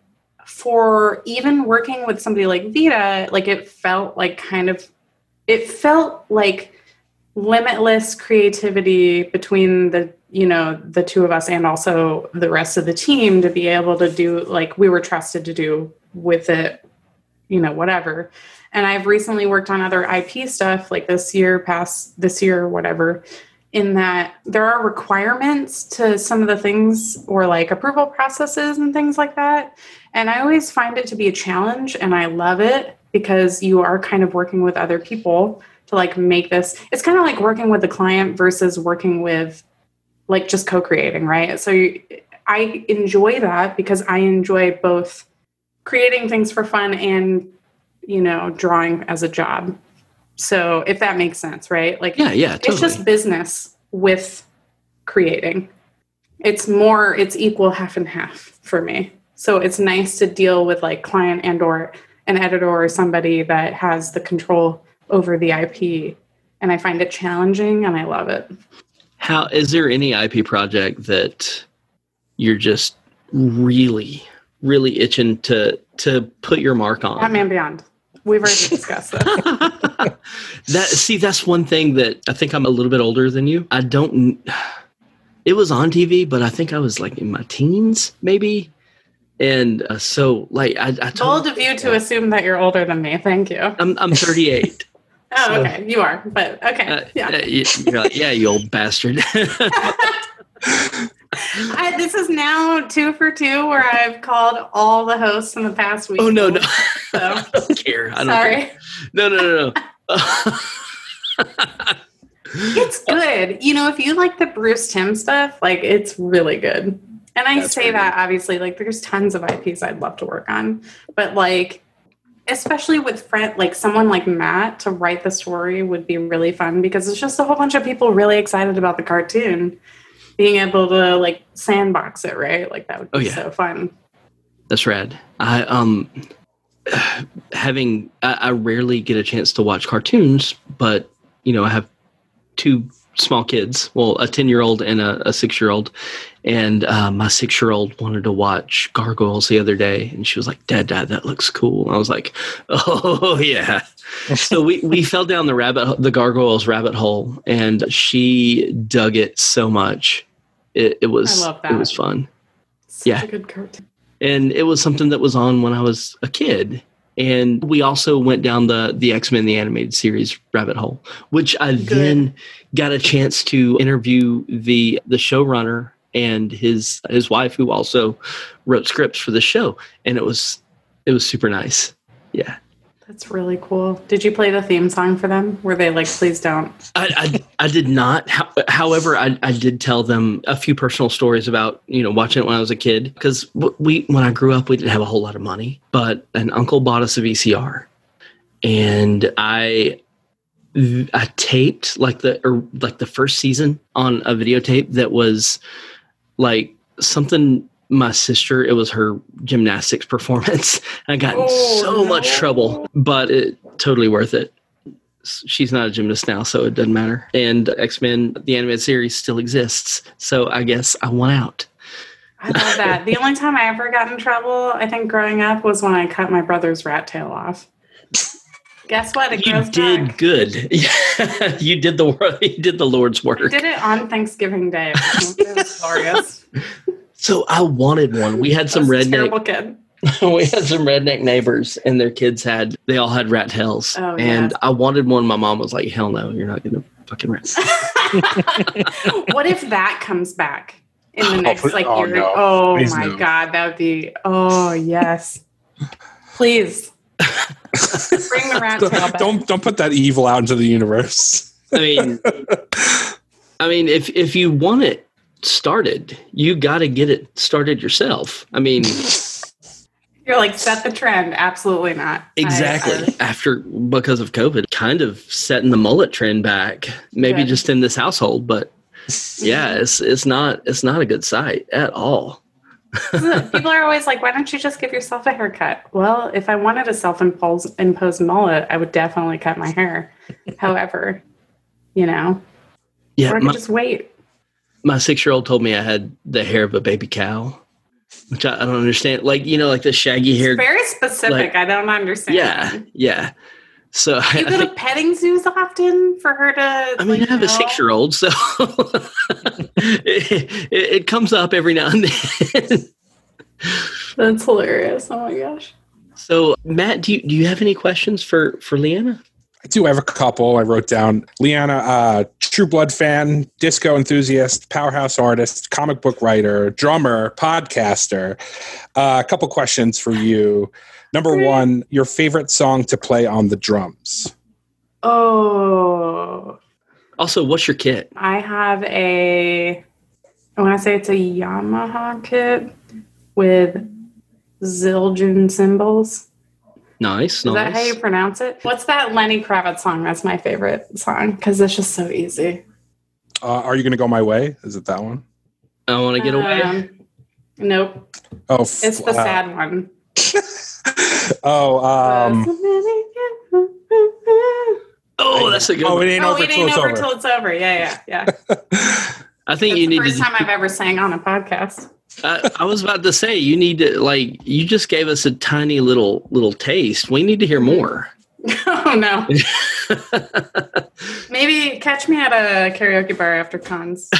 for even working with somebody like Vita, like it felt like kind of, it felt like limitless creativity between the, you know, the two of us and also the rest of the team to be able to do, like, we were trusted to do with it, you know, whatever. And I've recently worked on other I P stuff like this year, past this year, or whatever, in that there are requirements to some of the things or like approval processes and things like that. And I always find it to be a challenge, and I love it because you are kind of working with other people to like make this. It's kind of like working with the client versus working with like just co-creating, right? So you, I enjoy that because I enjoy both creating things for fun and, you know, drawing as a job. So if that makes sense, right? Like, Yeah, yeah, totally. It's just business with creating. It's more, it's equal half and half for me. So it's nice to deal with like client and or an editor or somebody that has the control over the I P. And I find it challenging and I love it. How is there any I P project that you're just really, really itching to to put your mark on? Batman Beyond. We've already discussed that. That see, that's one thing that I think I'm a little bit older than you. I don't. It was on T V, but I think I was like in my teens, maybe. And uh, so, like, I, I told Bold of you to assume that you're older than me. Thank you. I'm I'm thirty-eight. Oh, So- okay. You are, but okay. Uh, Yeah. uh, you- you're like, yeah, you old bastard. I, this is now two for two where I've called all the hosts in the past week. Oh no, no, So, I don't care. I don't sorry. care. No, no, no, no. It's good. You know, if you like the Bruce Timm stuff, like it's really good. And I That's say really that obviously, like there's tons of I Ps I'd love to work on, but like, especially with friend, like someone like Matt to write the story would be really fun because it's just a whole bunch of people really excited about the cartoon. Being able to like sandbox it, right? Like that would be Oh, yeah. so fun. That's rad. I um having I, I rarely get a chance to watch cartoons, but you know I have two small kids. Well, a ten year old and a, a six year old, and uh, my six year old wanted to watch Gargoyles the other day, and she was like, "Dad, Dad, that looks cool." And I was like, "Oh yeah." So we we fell down the rabbit the Gargoyles rabbit hole, and she dug it so much. It, it was I love that. it was fun. Such Yeah. a good cartoon. And it was something that was on when I was a kid. And we also went down the the X-Men the animated series rabbit hole, which I Good. then got a chance to interview the the showrunner and his his wife, who also wrote scripts for the show, and it was it was super nice. Yeah. That's really cool. Did you play the theme song for them? Were they like, please don't? I, I, I did not. However, I, I did tell them a few personal stories about, you know, watching it when I was a kid. Because we, when I grew up, we didn't have a whole lot of money. But an uncle bought us a V C R. And I I taped like the or like the first season on a videotape that was like something... My sister, it was her gymnastics performance. I got in oh, so no. much trouble, but it totally worth it. She's not a gymnast now, so it doesn't matter. And X-Men, the animated series, still exists. So I guess I won out. I love that. The only time I ever got in trouble, I think growing up, was when I cut my brother's rat tail off. Guess what? It you grows did back. good. you did the you did the Lord's work. I did it on Thanksgiving Day. It was glorious. So I wanted one. We had some redneck. Kid. We had some redneck neighbors, and their kids had. They all had rat tails, oh, and yes. I wanted one. My mom was like, "Hell no, you're not going to fucking rat." What if that comes back in the next oh, like oh, year? No. Oh Please my no. God, that would be. Oh yes, please bring the rat tail back. Don't don't put that evil out into the universe. I mean, I mean, if if you want it started, you got to get it started yourself. I mean, you're like, set the trend. Absolutely not. Exactly. I, I, After, because of COVID, kind of setting the mullet trend back, maybe good. Just in this household, but yeah, it's it's not it's not a good sight at all. People are always like, why don't you just give yourself a haircut? Well, if I wanted a self-imposed imposed mullet, I would definitely cut my hair. However, you know, yeah, or I could my, just wait. My six-year-old told me I had the hair of a baby cow, which I, I don't understand. Like, you know, like the shaggy hair. It's very specific. Like, I don't understand. Yeah, that. yeah. So you I, go I to petting zoos often for her to. I mean, like, I have know? a six-year-old, so it, it, it comes up every now and then. That's hilarious! Oh my gosh. So, Matt, do you do you have any questions for for Leanna? I do have a couple. I wrote down Leanna, uh, True Blood fan, disco enthusiast, powerhouse artist, comic book writer, drummer, podcaster. Uh, a couple questions for you. Number one, your favorite song to play on the drums? Oh. Also, what's your kit? I have a, I want to say it's a Yamaha kit with Zildjian cymbals. Nice, Is nice. that how you pronounce it? What's that Lenny Kravitz song? That's my favorite song because it's just so easy. Uh, Are You Gonna Go My Way? Is it that one? I Want to Get Away? Um, nope. Oh, f- It's the uh, sad one. oh, um... Oh, that's a good oh, one. It Ain't oh, Over It Till Ain't It's Over Over. Till It's Over. Yeah, yeah, yeah. I think that's you need the first to... time I've ever sang on a podcast. I, I was about to say, you need to, like, you just gave us a tiny little little taste. We need to hear more. Oh, no. Maybe catch me at a karaoke bar after cons.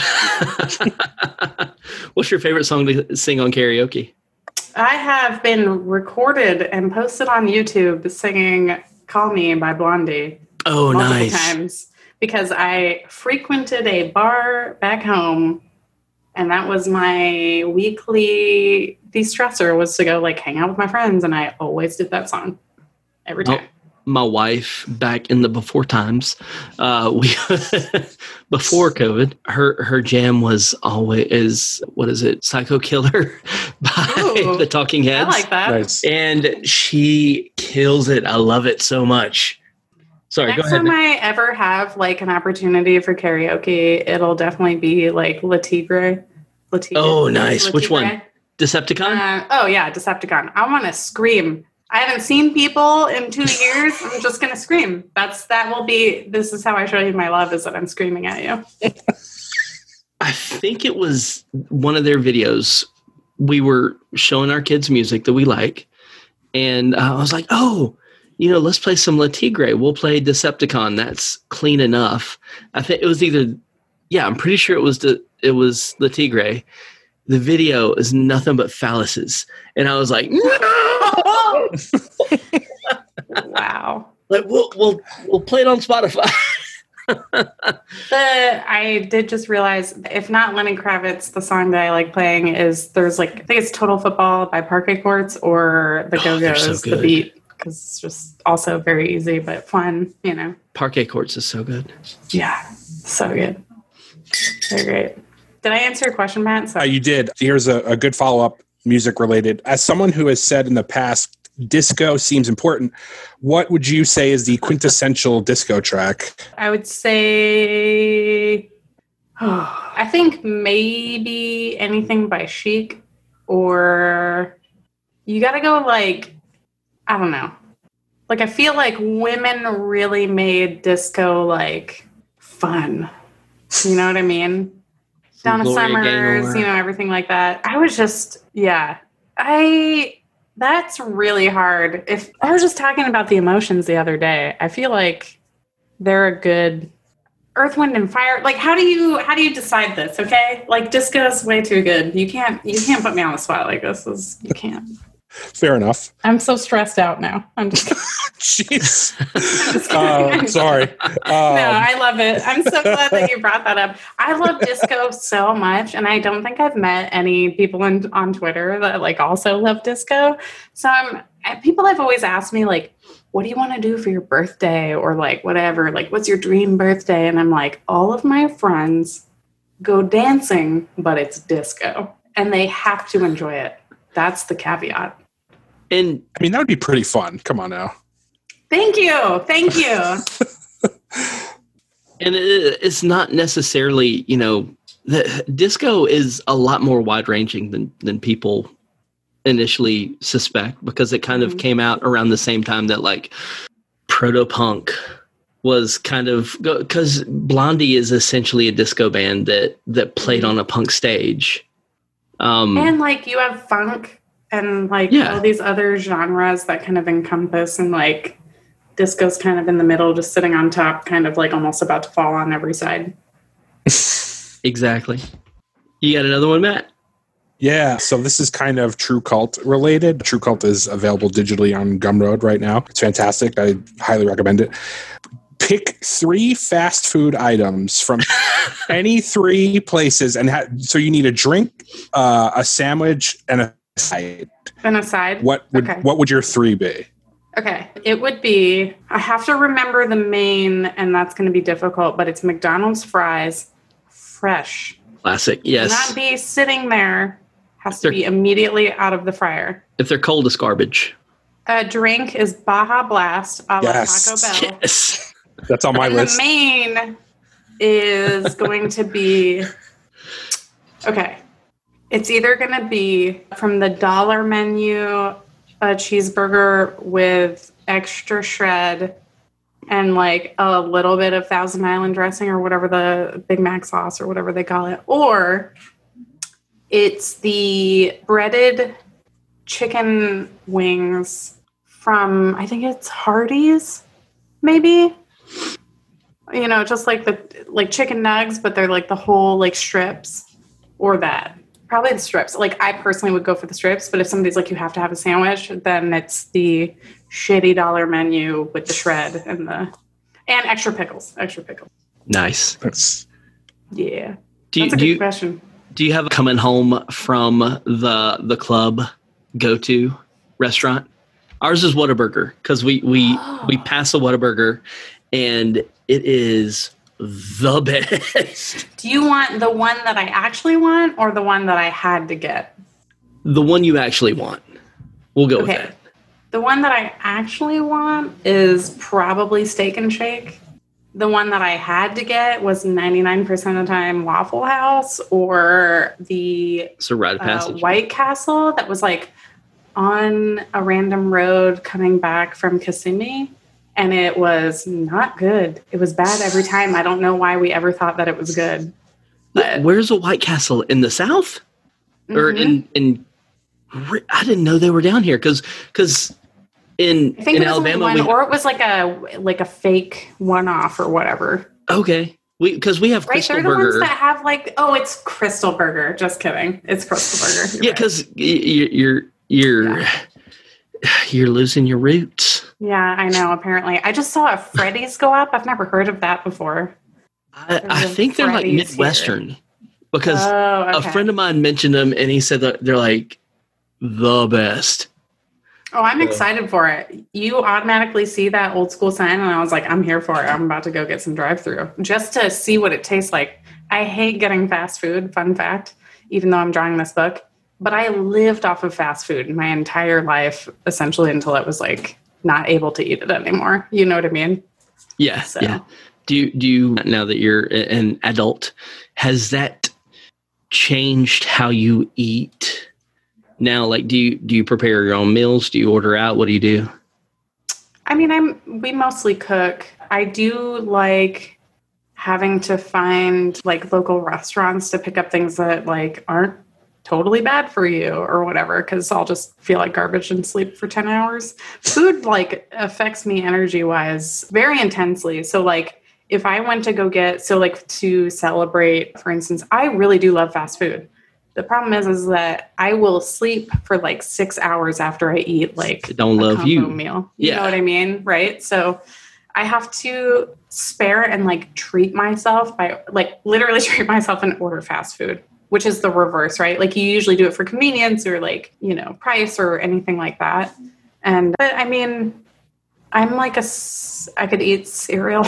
What's your favorite song to sing on karaoke? I have been recorded and posted on YouTube singing Call Me by Blondie. Oh, multiple nice. times because I frequented a bar back home. And that was my weekly de-stressor, was to go like hang out with my friends. And I always did that song every time. Oh, my wife, back in the before times, uh, we before COVID, her her jam was always, what is it, Psycho Killer by Ooh, the Talking Heads. I like that. Nice. And she kills it. I love it so much. Sorry, Next go ahead. time I ever have like an opportunity for karaoke, it'll definitely be like Le Tigre. Le Tigre. Oh, nice. Le Which Tigre. one? Decepticon? Uh, oh, yeah, Decepticon. I want to scream. I haven't seen people in two years. I'm just going to scream. That's That will be, this is how I show you my love, is that I'm screaming at you. I think it was one of their videos. We were showing our kids music that we like. And uh, I was like, oh, you know, let's play some Le Tigre. We'll play Decepticon. That's clean enough. I think it was either, yeah, I'm pretty sure it was the, it was Le Tigre. The video is nothing but phalluses. And I was like, no! Like we'll we'll we'll play it on Spotify. The I did just realize, if not Lenny Kravitz, the song that I like playing is there's like I think it's Total Football by Parquet Courts or the Oh, they're Go-Go's, so the good. beat, because it's just also very easy but fun, you know. Parquet Courts is so good. Yeah, so good. They're great. Did I answer your question, Matt? So, Uh, you did. Here's a, a good follow-up, music related. As someone who has said in the past, disco seems important, what would you say is the quintessential disco track? I would say, I think maybe anything by Chic, or you got to go like, I don't know. Like, I feel like women really made disco like fun. You know what I mean? Donna Gloria Summers, Gaynor. you know, everything like that. I was just, yeah. I, that's really hard. If I was just talking about the emotions the other day, I feel like they're a good Earth, Wind, and Fire. Like, how do you, how do you decide this? Okay. Like, disco's way too good. You can't, you can't put me on the spot like this. Is you can't. Fair enough. I'm so stressed out now. I'm just, Jeez. uh, sorry. Um, no, I love it. I'm so glad that you brought that up. I love disco so much, and I don't think I've met any people in, on Twitter that like also love disco. So I'm I- people have always asked me like, "What do you want to do for your birthday?" or like whatever. Like, what's your dream birthday? And I'm like, all of my friends go dancing, but it's disco, and they have to enjoy it. That's the caveat. And I mean, that would be pretty fun. Come on now. Thank you. Thank you. and it, it's not necessarily, you know, the disco is a lot more wide ranging than than people initially suspect, because it kind of Mhm. came out around the same time that like proto punk was kind of, because Blondie is essentially a disco band that that played on a punk stage. Um, And like you have funk and like Yeah. all these other genres that kind of encompass, and like disco's kind of in the middle, just sitting on top, kind of like almost about to fall on every side. exactly. You got another one, Matt? Yeah, so this is kind of True Cult related. True Cult is available digitally on Gumroad right now. It's fantastic. I highly recommend it. Pick three fast food items from any three places, and ha- so you need a drink, uh, a sandwich, and a side. And aside, What would Okay. what would your three be? okay, it would be, I have to remember the main, and that's going to be difficult, but it's McDonald's fries, fresh. Classic. Yes. Not be sitting there, has to They're- be immediately out of the fryer. If they're cold, it's garbage. A drink is Baja Blast a la Yes. Taco Bell. Yes. That's on my and list. the main is going to be, okay, it's either going to be from the dollar menu, a cheeseburger with extra shred and like a little bit of Thousand Island dressing or whatever, the Big Mac sauce or whatever they call it, or it's the breaded chicken wings from, I think it's Hardee's, maybe. You know, just like the like chicken nugs, but they're like the whole like strips, or that. Probably the strips. Like I personally would go for the strips, but if somebody's like you have to have a sandwich, then it's the shitty dollar menu with the shred and the and extra pickles. Extra pickles. Nice. That's Yeah. Do you, That's a do good you question. do you have a coming home from the the club go to restaurant? Ours is Whataburger, because we we we pass a Whataburger, and it is the best. Do you want the one that I actually want or the one that I had to get? The one you actually want. We'll go with Okay. that. The one that I actually want is probably Steak and Shake. The one that I had to get was ninety-nine percent of the time Waffle House, or the It's a rite of uh, passage. White Castle that was like on a random road coming back from Kissimmee. And it was not good. It was bad every time. I don't know why we ever thought that it was good. But Where's a White Castle? In the South? Or Mhm. in in I didn't know they were down here, because because in I think in it was only Alabama one, we, or it was like a like a fake one-off or whatever. okay we because we have Right, Crystal they're the Burger. ones that have like, oh, it's Crystal Burger. Just kidding, it's Crystal Burger. You're Yeah, right. because you're you're you're Yeah. you're losing your roots. Yeah, I know. Apparently, I just saw a Freddy's go up. I've never heard of that before. I, I think they're like Freddy's Midwestern, because Oh, okay. a friend of mine mentioned them, and he said that they're like the best. Oh, I'm excited for it. You automatically see that old school sign, and I was like, I'm here for it. I'm about to go get some drive-through just to see what it tastes like. I hate getting fast food, fun fact, even though I'm drawing this book. But I lived off of fast food my entire life, essentially, until I was like not able to eat it anymore. You know what I mean? Yeah, So. yeah. Do you, do you, now that you're an adult, has that changed how you eat now? Like, do you, do you prepare your own meals? Do you order out? What do you do? I mean, I'm, we mostly cook. I do like having to find like local restaurants to pick up things that like aren't totally bad for you or whatever, because I'll just feel like garbage and sleep for ten hours. Food like affects me energy wise very intensely. So like if I went to go get, so like to celebrate, for instance, I really do love fast food. The problem is, is that I will sleep for like six hours after I eat like I don't a love combo you. meal. You Yeah. know what I mean? Right. So I have to spare and like treat myself by like literally treat myself and order fast food, which is the reverse, right? Like you usually do it for convenience or like, you know, price or anything like that. And, but I mean, I'm like a, s- I could eat cereal.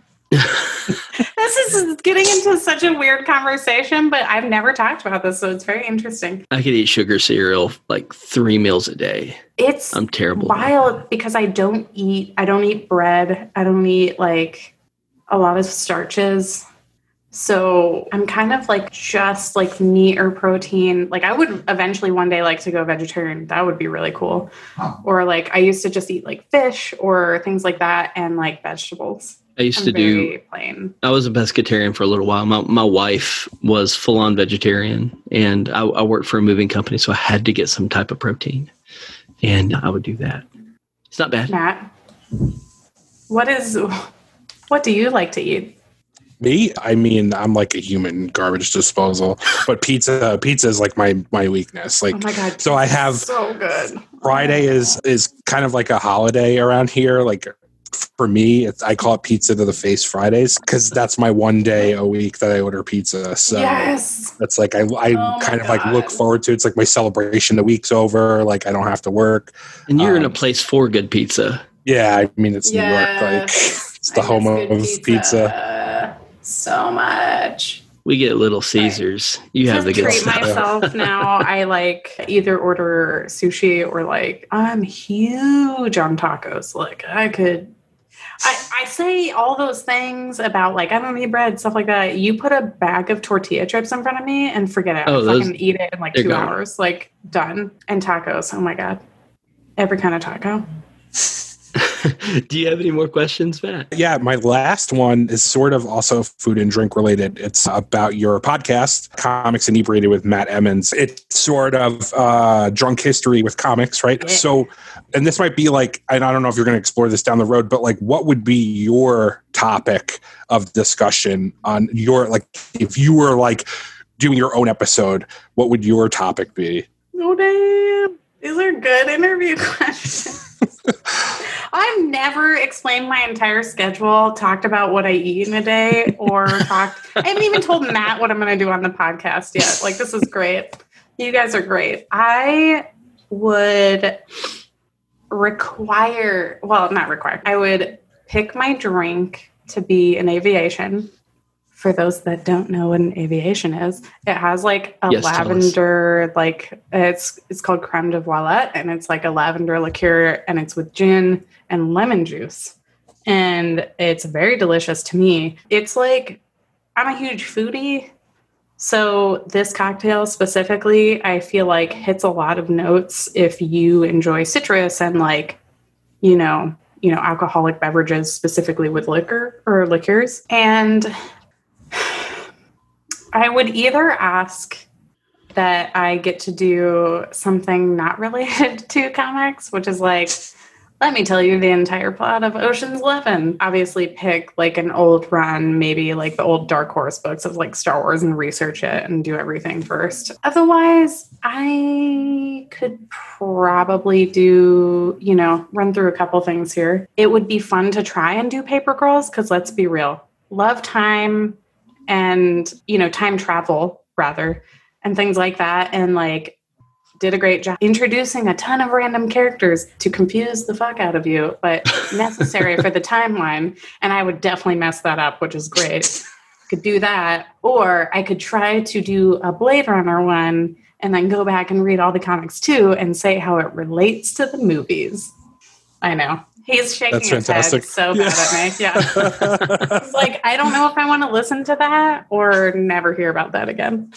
This is getting into such a weird conversation, but I've never talked about this, so it's very interesting. I could eat sugar cereal like three meals a day. It's I'm terrible. wild because I don't eat, I don't eat bread. I don't eat like a lot of starches. So I'm kind of like just like meat or protein. Like I would eventually one day like to go vegetarian. That would be really cool. Or like I used to just eat like fish or things like that and like vegetables. I used I'm to do, very plain. I was a pescatarian for a little while. My my wife was full on vegetarian, and I, I worked for a moving company, so I had to get some type of protein, and I would do that. It's not bad. Matt, what is, what do you like to eat? Me? I mean, I'm like a human garbage disposal, but pizza, pizza is like my, my weakness. Like, Oh my God. so I have So good. Friday is, is kind of like a holiday around here. Like for me, it's, I call it pizza to the face Fridays because that's my one day a week that I order pizza. So Yes. that's like, I, I Oh my kind of like look God. forward to it. It's like my celebration. The week's over. Like I don't have to work. And you're in a Um, place for good pizza. Yeah. I mean, it's New York. Like Yes. it's the I home miss of good pizza. So much. We get Little Caesars. You have To the good treat stuff. myself now, I like either order sushi or like I'm huge on tacos. Like I could, I, I say all those things about like I don't eat bread, stuff like that. You put a bag of tortilla chips in front of me and forget it. Oh, I those- fucking eat it in like they're two gone. hours. Like done. And tacos. Oh my God. Every kind of taco. Do you have any more questions, Matt? Yeah, my last one is sort of also food and drink related. It's about your podcast, Comics Inebriated with Matt Emmons. It's sort of uh, drunk history with comics, right? Yeah. So, and this might be like, and I don't know if you're going to explore this down the road, but like, what would be your topic of discussion on your, like, if you were like doing your own episode, what would your topic be? Oh, damn. These are good interview questions. I've never explained my entire schedule, talked about what I eat in a day, or talked. I haven't even told Matt what I'm going to do on the podcast yet. Like, this is great. You guys are great. I would require, well, not require, I would pick my drink to be an aviation. For those that don't know what an aviation is, it has like a Yes, tell us. lavender, like it's it's called creme de voilette, and it's like a lavender liqueur, and it's with gin and lemon juice, and it's very delicious to me. It's like I'm a huge foodie, so this cocktail specifically, I feel like hits a lot of notes if you enjoy citrus and like, you know, you know, alcoholic beverages, specifically with liquor or liqueurs, and I would either ask that I get to do something not related to comics, which is like let me tell you the entire plot of Ocean's Eleven. Obviously pick like an old run, maybe like the old Dark Horse books of like Star Wars and research it and do everything first. Otherwise, I could probably do, you know, run through a couple things here. It would be fun to try and do Paper Girls because let's be real. Love time and, you know, time travel rather and things like that. And like, did a great job introducing a ton of random characters to confuse the fuck out of you, but necessary for the timeline. And I would definitely mess that up, which is great. Could do that. Or I could try to do a Blade Runner one and then go back and read all the comics too and say how it relates to the movies. I know. He's shaking That's his fantastic. head so bad at me. Yeah. He's like, I don't know if I want to listen to that or never hear about that again.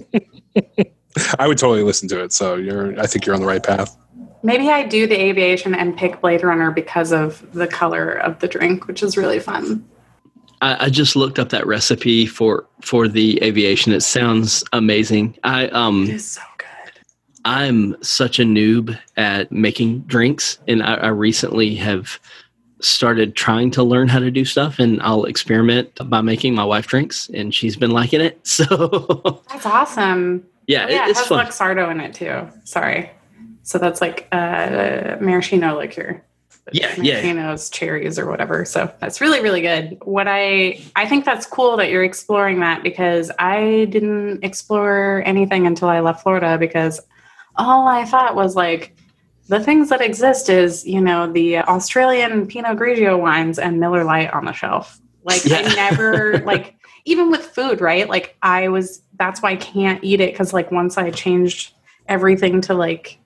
I would totally listen to it. So you're, I think you're on the right path. Maybe I do the aviation and pick Blade Runner because of the color of the drink, which is really fun. I, I just looked up that recipe for, for the aviation. It sounds amazing. I um, It is so good. I'm such a noob at making drinks, and I, I recently have started trying to learn how to do stuff, and I'll experiment by making my wife drinks, and she's been liking it. So That's awesome. yeah, Oh, yeah, it, it it's has fun. Luxardo in it too. Sorry. So that's like uh, maraschino liqueur. Yeah, yeah. Marashino's cherries or whatever. So that's really, really good. What I I think that's cool that you're exploring that because I didn't explore anything until I left Florida because all I thought was like the things that exist is, you know, the Australian Pinot Grigio wines and Miller Lite on the shelf. Like Yeah. I never like even with food, right? Like I was that's why I can't eat it because like once I changed everything to like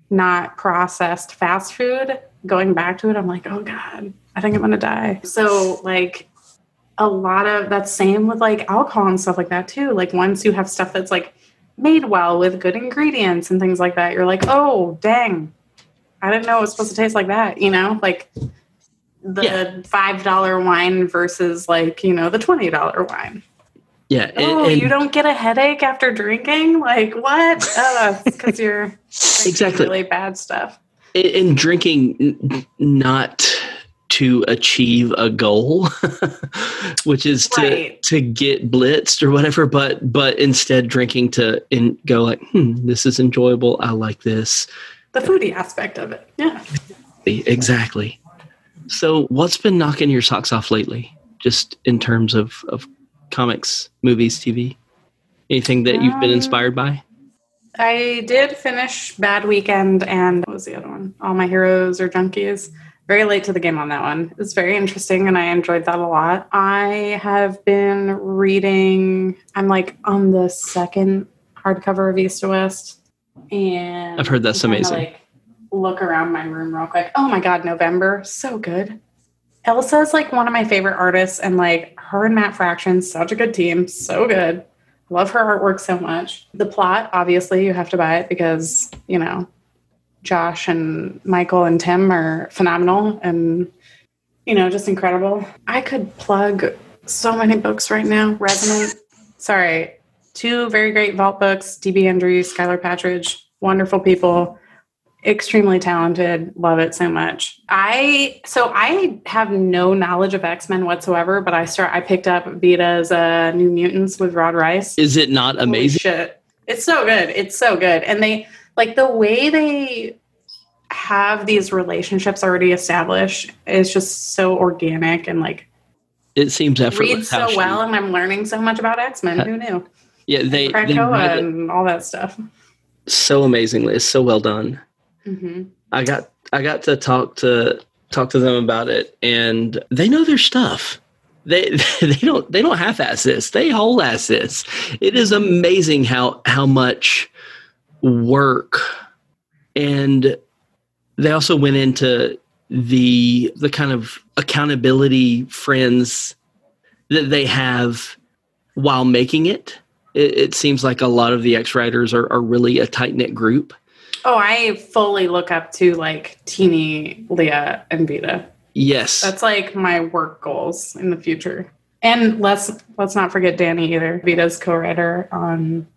not processed fast food, going back to it, I'm like, oh God, I think I'm gonna die. So like a lot of that's same with like alcohol and stuff like that too. Like once you have stuff that's like made well with good ingredients and things like that, you're like, oh dang, I didn't know it was supposed to taste like that, you know? Like the Yeah. five dollar wine versus like, you know, the twenty dollar wine. Yeah, and, Oh, and you don't get a headache after drinking? Like what? Oh, because you're drinking Exactly. really bad stuff. in, in drinking n- not to achieve a goal, which is to Right. to get blitzed or whatever, but but instead drinking to in, go like, hmm, this is enjoyable. I like this. The foodie aspect of it. Yeah. Exactly. So what's been knocking your socks off lately? Just in terms of, of comics, movies, T V? Anything that you've been Um, inspired by? I did finish Bad Weekend and what was the other one? All My Heroes Are Junkies. Very late to the game on that one. It's very interesting and I enjoyed that a lot. I have been reading, I'm like on the second hardcover of East to West. And I've heard that's I'm trying to, amazing. like, look around my room real quick. Oh my God, November. So good. Elsa is like one of my favorite artists and like her and Matt Fraction, such a good team. So good. Love her artwork so much. The plot, obviously, you have to buy it because, you know, Josh and Michael and Tim are phenomenal and, you know, just incredible. I could plug so many books right now. Resonant, sorry, two very great vault books, D B Andrews, Skylar Patridge, wonderful people, extremely talented, love it so much. I, so I have no knowledge of X-Men whatsoever, but I start, I picked up Vita's uh, New Mutants with Rod Rice. Is it not Holy amazing? shit. It's so good. It's so good. And they, like, the way they have these relationships already established is just so organic and, like, It seems effortless. reads how so she- well. And I'm learning so much about X-Men. Who knew? Yeah, they, they Krakoa write it and all that stuff. so amazingly. It's so well done. hmm I got I got to talk to talk to them about it, and they know their stuff. They they don't they don't half-ass this. They whole-ass this. It is amazing how how much work, and they also went into the the kind of accountability friends that they have while making it. It, it seems like a lot of the X-writers are, are really a tight-knit group. Oh, I fully look up to, like, Teeny, Leah, and Vita. Yes. That's, like, my work goals in the future. And let's let's not forget Danny either. Vita's co-writer on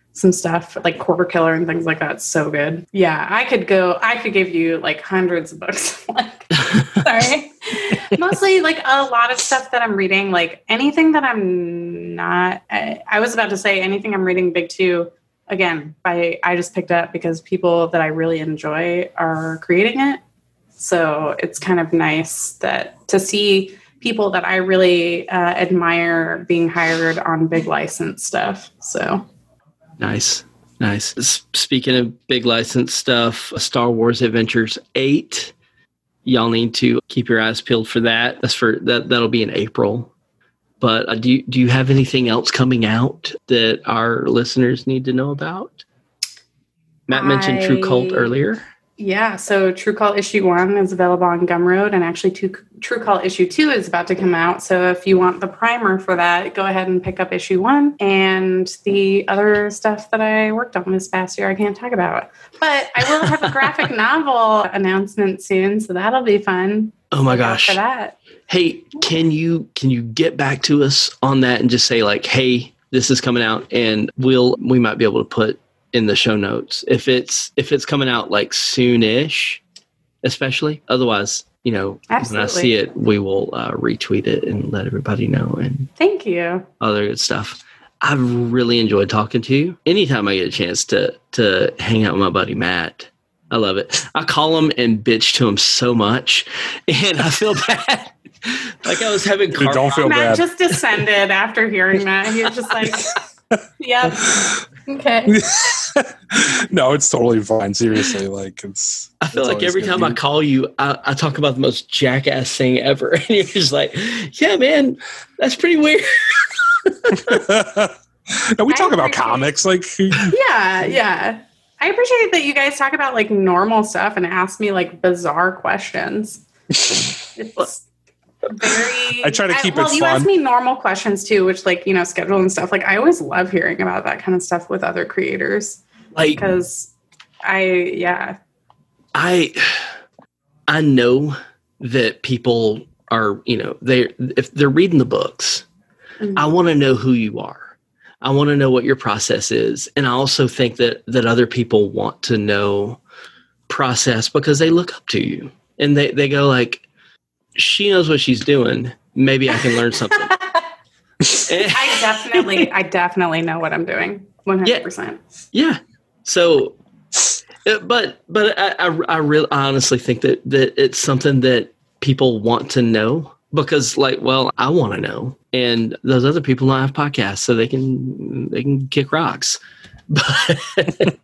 some stuff like Quarter Killer and things like that. So good. Yeah, I could go, I could give you like hundreds of books. like, sorry. Mostly like a lot of stuff that I'm reading, like anything that I'm not, I, I was about to say anything I'm reading big two, again, by, I just picked up because people that I really enjoy are creating it. So it's kind of nice that to see people that I really uh, admire being hired on big license stuff. So nice, nice. S- Speaking of big license stuff, Star Wars Adventures eight. Y'all need to keep your eyes peeled for that. That's for that. That'll be in April. But uh, do you, do you have anything else coming out that our listeners need to know about? Matt mentioned I... True Cult earlier. Yeah, so True Call issue one is available on Gumroad, and actually two, True Call issue two is about to come out. So if you want the primer for that, go ahead and pick up issue one. And the other stuff that I worked on this past year, I can't talk about. But I will have a graphic novel announcement soon, so that'll be fun. Oh my Look out gosh! for that. Hey, can you can you get back to us on that and just say like, hey, this is coming out, and we'll we might be able to put in the show notes if it's if it's coming out like soonish, especially. Otherwise, you know, Absolutely. when I see it, we will uh, retweet it and let everybody know and Thank you. other good stuff. I've really enjoyed talking to you. Anytime I get a chance to to hang out with my buddy Matt, I love it. I call him and bitch to him so much, and I feel bad. Like I was having car Dude, don't feel Matt bad. just descended after hearing that. He was just like, yep. Okay. No, it's totally fine. Seriously, like it's. I feel it's like always every gonna time be- I call you, I, I talk about the most jackass thing ever. And you're just like, yeah, man, that's pretty weird. No, we I talk about appreciate- comics. Like, Yeah, yeah. I appreciate that you guys talk about like normal stuff and ask me like bizarre questions. It's very. I try to keep it well, you fun. ask me normal questions too, which like you know schedule and stuff. Like I always love hearing about that kind of stuff with other creators Like, because I yeah I, I know that people are, you know, they if they're reading the books, Mhm. I want to know who you are. I want to know what your process is. And I also think that that other people want to know process because they look up to you and they, they go like, she knows what she's doing. Maybe I can learn something. I definitely I definitely know what I'm doing one hundred percent. Yeah. So, uh, but but I I, I really I honestly think that that it's something that people want to know because, like, well, I want to know, and those other people don't have podcasts, so they can they can kick rocks. But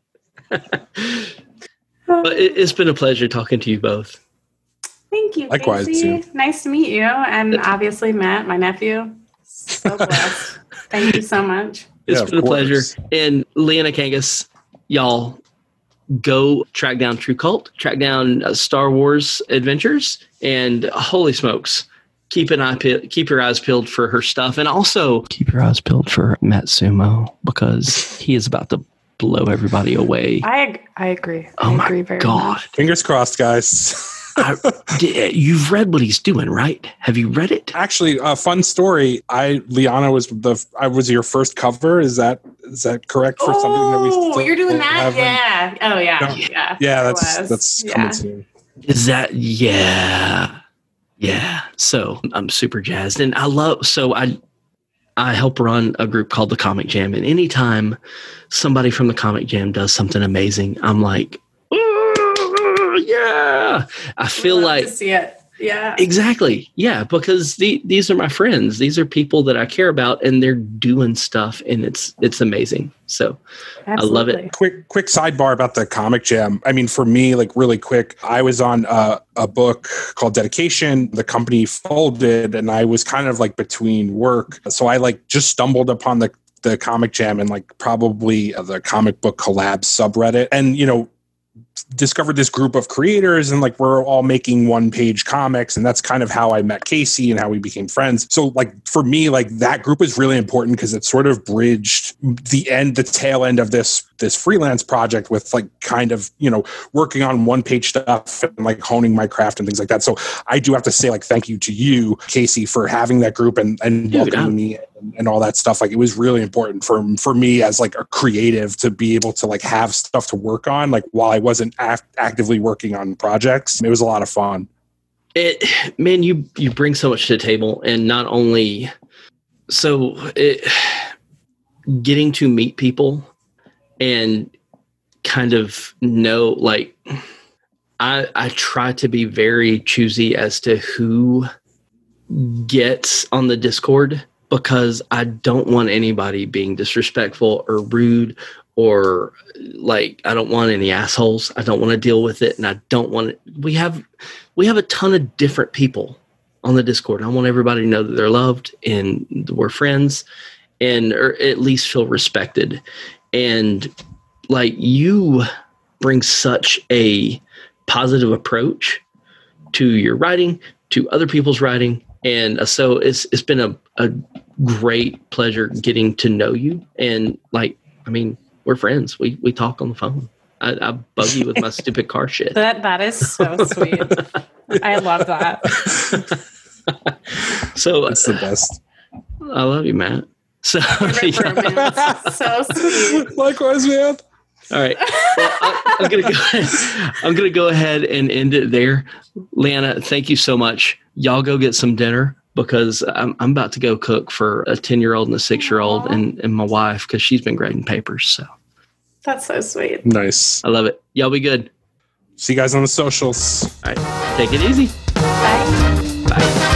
but it, it's been a pleasure talking to you both. Thank you. Likewise, Casey. too. Nice to meet you, and obviously Matt, my nephew. So blessed. Thank you so much. It's Yeah, of been a pleasure. course. And Leanna Kangas, y'all go track down True Cult, track down uh, Star Wars Adventures, and uh, holy smokes, keep an eye pe- keep your eyes peeled for her stuff, and also keep your eyes peeled for Matt Sumo because he is about to blow everybody away. I ag- I agree. Oh I my agree very God. much. fingers crossed, guys. I, d- you've read what he's doing, right? Have you read it? Actually, a fun story. I Liana was the I was your first cover. Is that is that correct for something that we? Oh, still you're doing that? haven't- Yeah. Oh, yeah. No. Yeah. Yeah, it that's was. that's Yeah. coming soon. Is that yeah, yeah. So I'm super jazzed, and I love. So I I help run a group called the Comic Jam, and anytime somebody from the Comic Jam does something amazing, I'm like, "Ooh, yeah. I feel Love like to see it. Yeah. exactly, yeah, because the, these are my friends. These are people that I care about, and they're doing stuff, and it's it's amazing. So I love it. Absolutely. Quick, quick sidebar about the Comic Jam. I mean, for me, like really quick, I was on a, a book called Dedication. The company folded, and I was kind of like between work, so I like just stumbled upon the the Comic Jam and like probably the comic book collab subreddit, and you know, discovered this group of creators, and like we're all making one page comics, and that's kind of how I met Casey and how we became friends. So like for me, like that group is really important because it sort of bridged the end, the tail end of this this freelance project with like kind of, you know, working on one page stuff and like honing my craft and things like that. So I do have to say like thank you to you, Casey, for having that group and, and Dude, welcoming I'm- me. and, and all that stuff. Like it was really important for for me as like a creative to be able to like have stuff to work on. Like while I wasn't act- actively working on projects, it was a lot of fun. It, man, you you bring so much to the table, and not only so it, getting to meet people and kind of know, like I I try to be very choosy as to who gets on the Discord, because I don't want anybody being disrespectful or rude, or like I don't want any assholes. I don't want to deal with it, and I don't want it. We have we have a ton of different people on the Discord. I want everybody to know that they're loved and we're friends, and or at least feel respected. And like you bring such a positive approach to your writing, to other people's writing. And uh, so it's it's been a, a great pleasure getting to know you. And like, I mean, we're friends. We we talk on the phone. I, I bug you with my stupid car shit. That that is so sweet. I love that. So It's the best. I love you, Matt. So, Yeah. So sweet. Likewise, man. all right. Well, I, I'm gonna go. I'm gonna go ahead and end it there. Leanna, thank you so much. Y'all go get some dinner, because I'm I'm about to go cook for a ten year old and a six year old and, and my wife, because she's been grading papers. So That's so sweet. Nice. I love it. Y'all be good. See you guys on the socials. All right. Take it easy. Bye. Bye.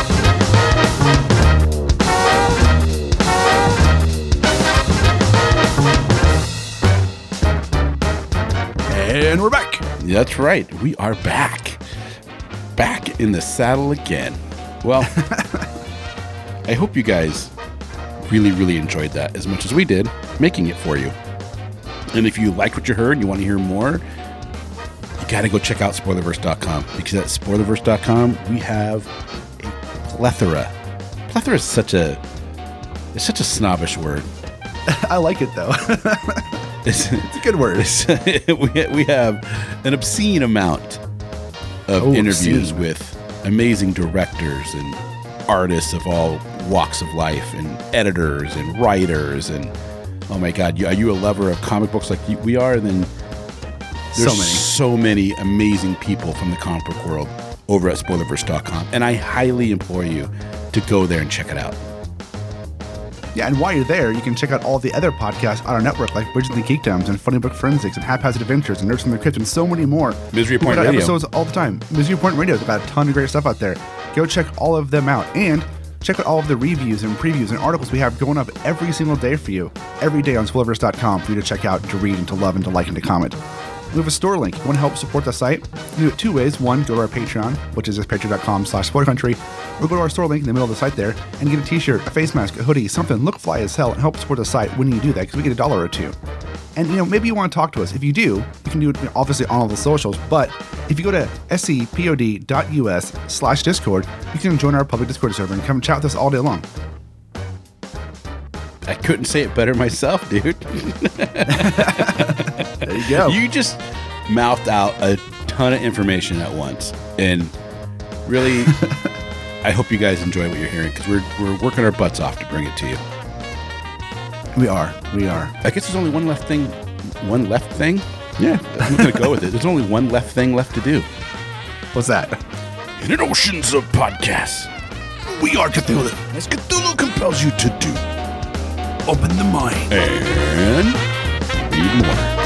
And we're back. That's right. We are back. Back in the saddle again. Well, I hope you guys really, really enjoyed that as much as we did making it for you. And if you liked what you heard and you want to hear more, you got to go check out Spoilerverse dot com, because at Spoilerverse dot com we have a plethora. Plethora is such a it's such a snobbish word. I like it though. It's, It's a good word. we, we have an obscene amount of Oh, interviews obscene. with amazing directors and artists of all walks of life, and editors and writers, and oh my god, you, are you a lover of comic books like you, we are? And then there's So many. so many amazing people from the comic book world over at Spoilerverse dot com, and I highly implore you to go there and check it out. Yeah, and while you're there, you can check out all the other podcasts on our network, like Bridges and Geekdoms and Funny Book Forensics and Haphazard Adventures and Nerds from the Crypt and so many more. Misery We Point put out Radio. episodes all the time. Misery Point Radio, they've got a ton of great stuff out there. Go check all of them out, and check out all of the reviews and previews and articles we have going up every single day for you, every day on Spoilerverse dot com for you to check out, to read, and to love, and to like, and to comment. We have a store link. You want to help support the site? You can do it two ways. One, go to our Patreon, which is just patreon dot com slash spoiler country, or go to our store link in the middle of the site there and get a t-shirt, a face mask, a hoodie, something, look fly as hell, and help support the site when you do that, because we get a dollar or two. And, you know, maybe you want to talk to us. If you do, you can do it obviously on all the socials, but if you go to scpod dot us slash discord, you can join our public Discord server and come chat with us all day long. I couldn't say it better myself, dude. There you go. You just mouthed out a ton of information at once, and really, I hope you guys enjoy what you're hearing, because we're we're working our butts off to bring it to you. We are. We are. I guess there's only one left thing. One left thing? Yeah, I'm gonna go with it. There's only one left thing left to do. What's that? In an oceans of podcasts, we are Cthulhu, as Cthulhu compels you to do. Open the mind and read more.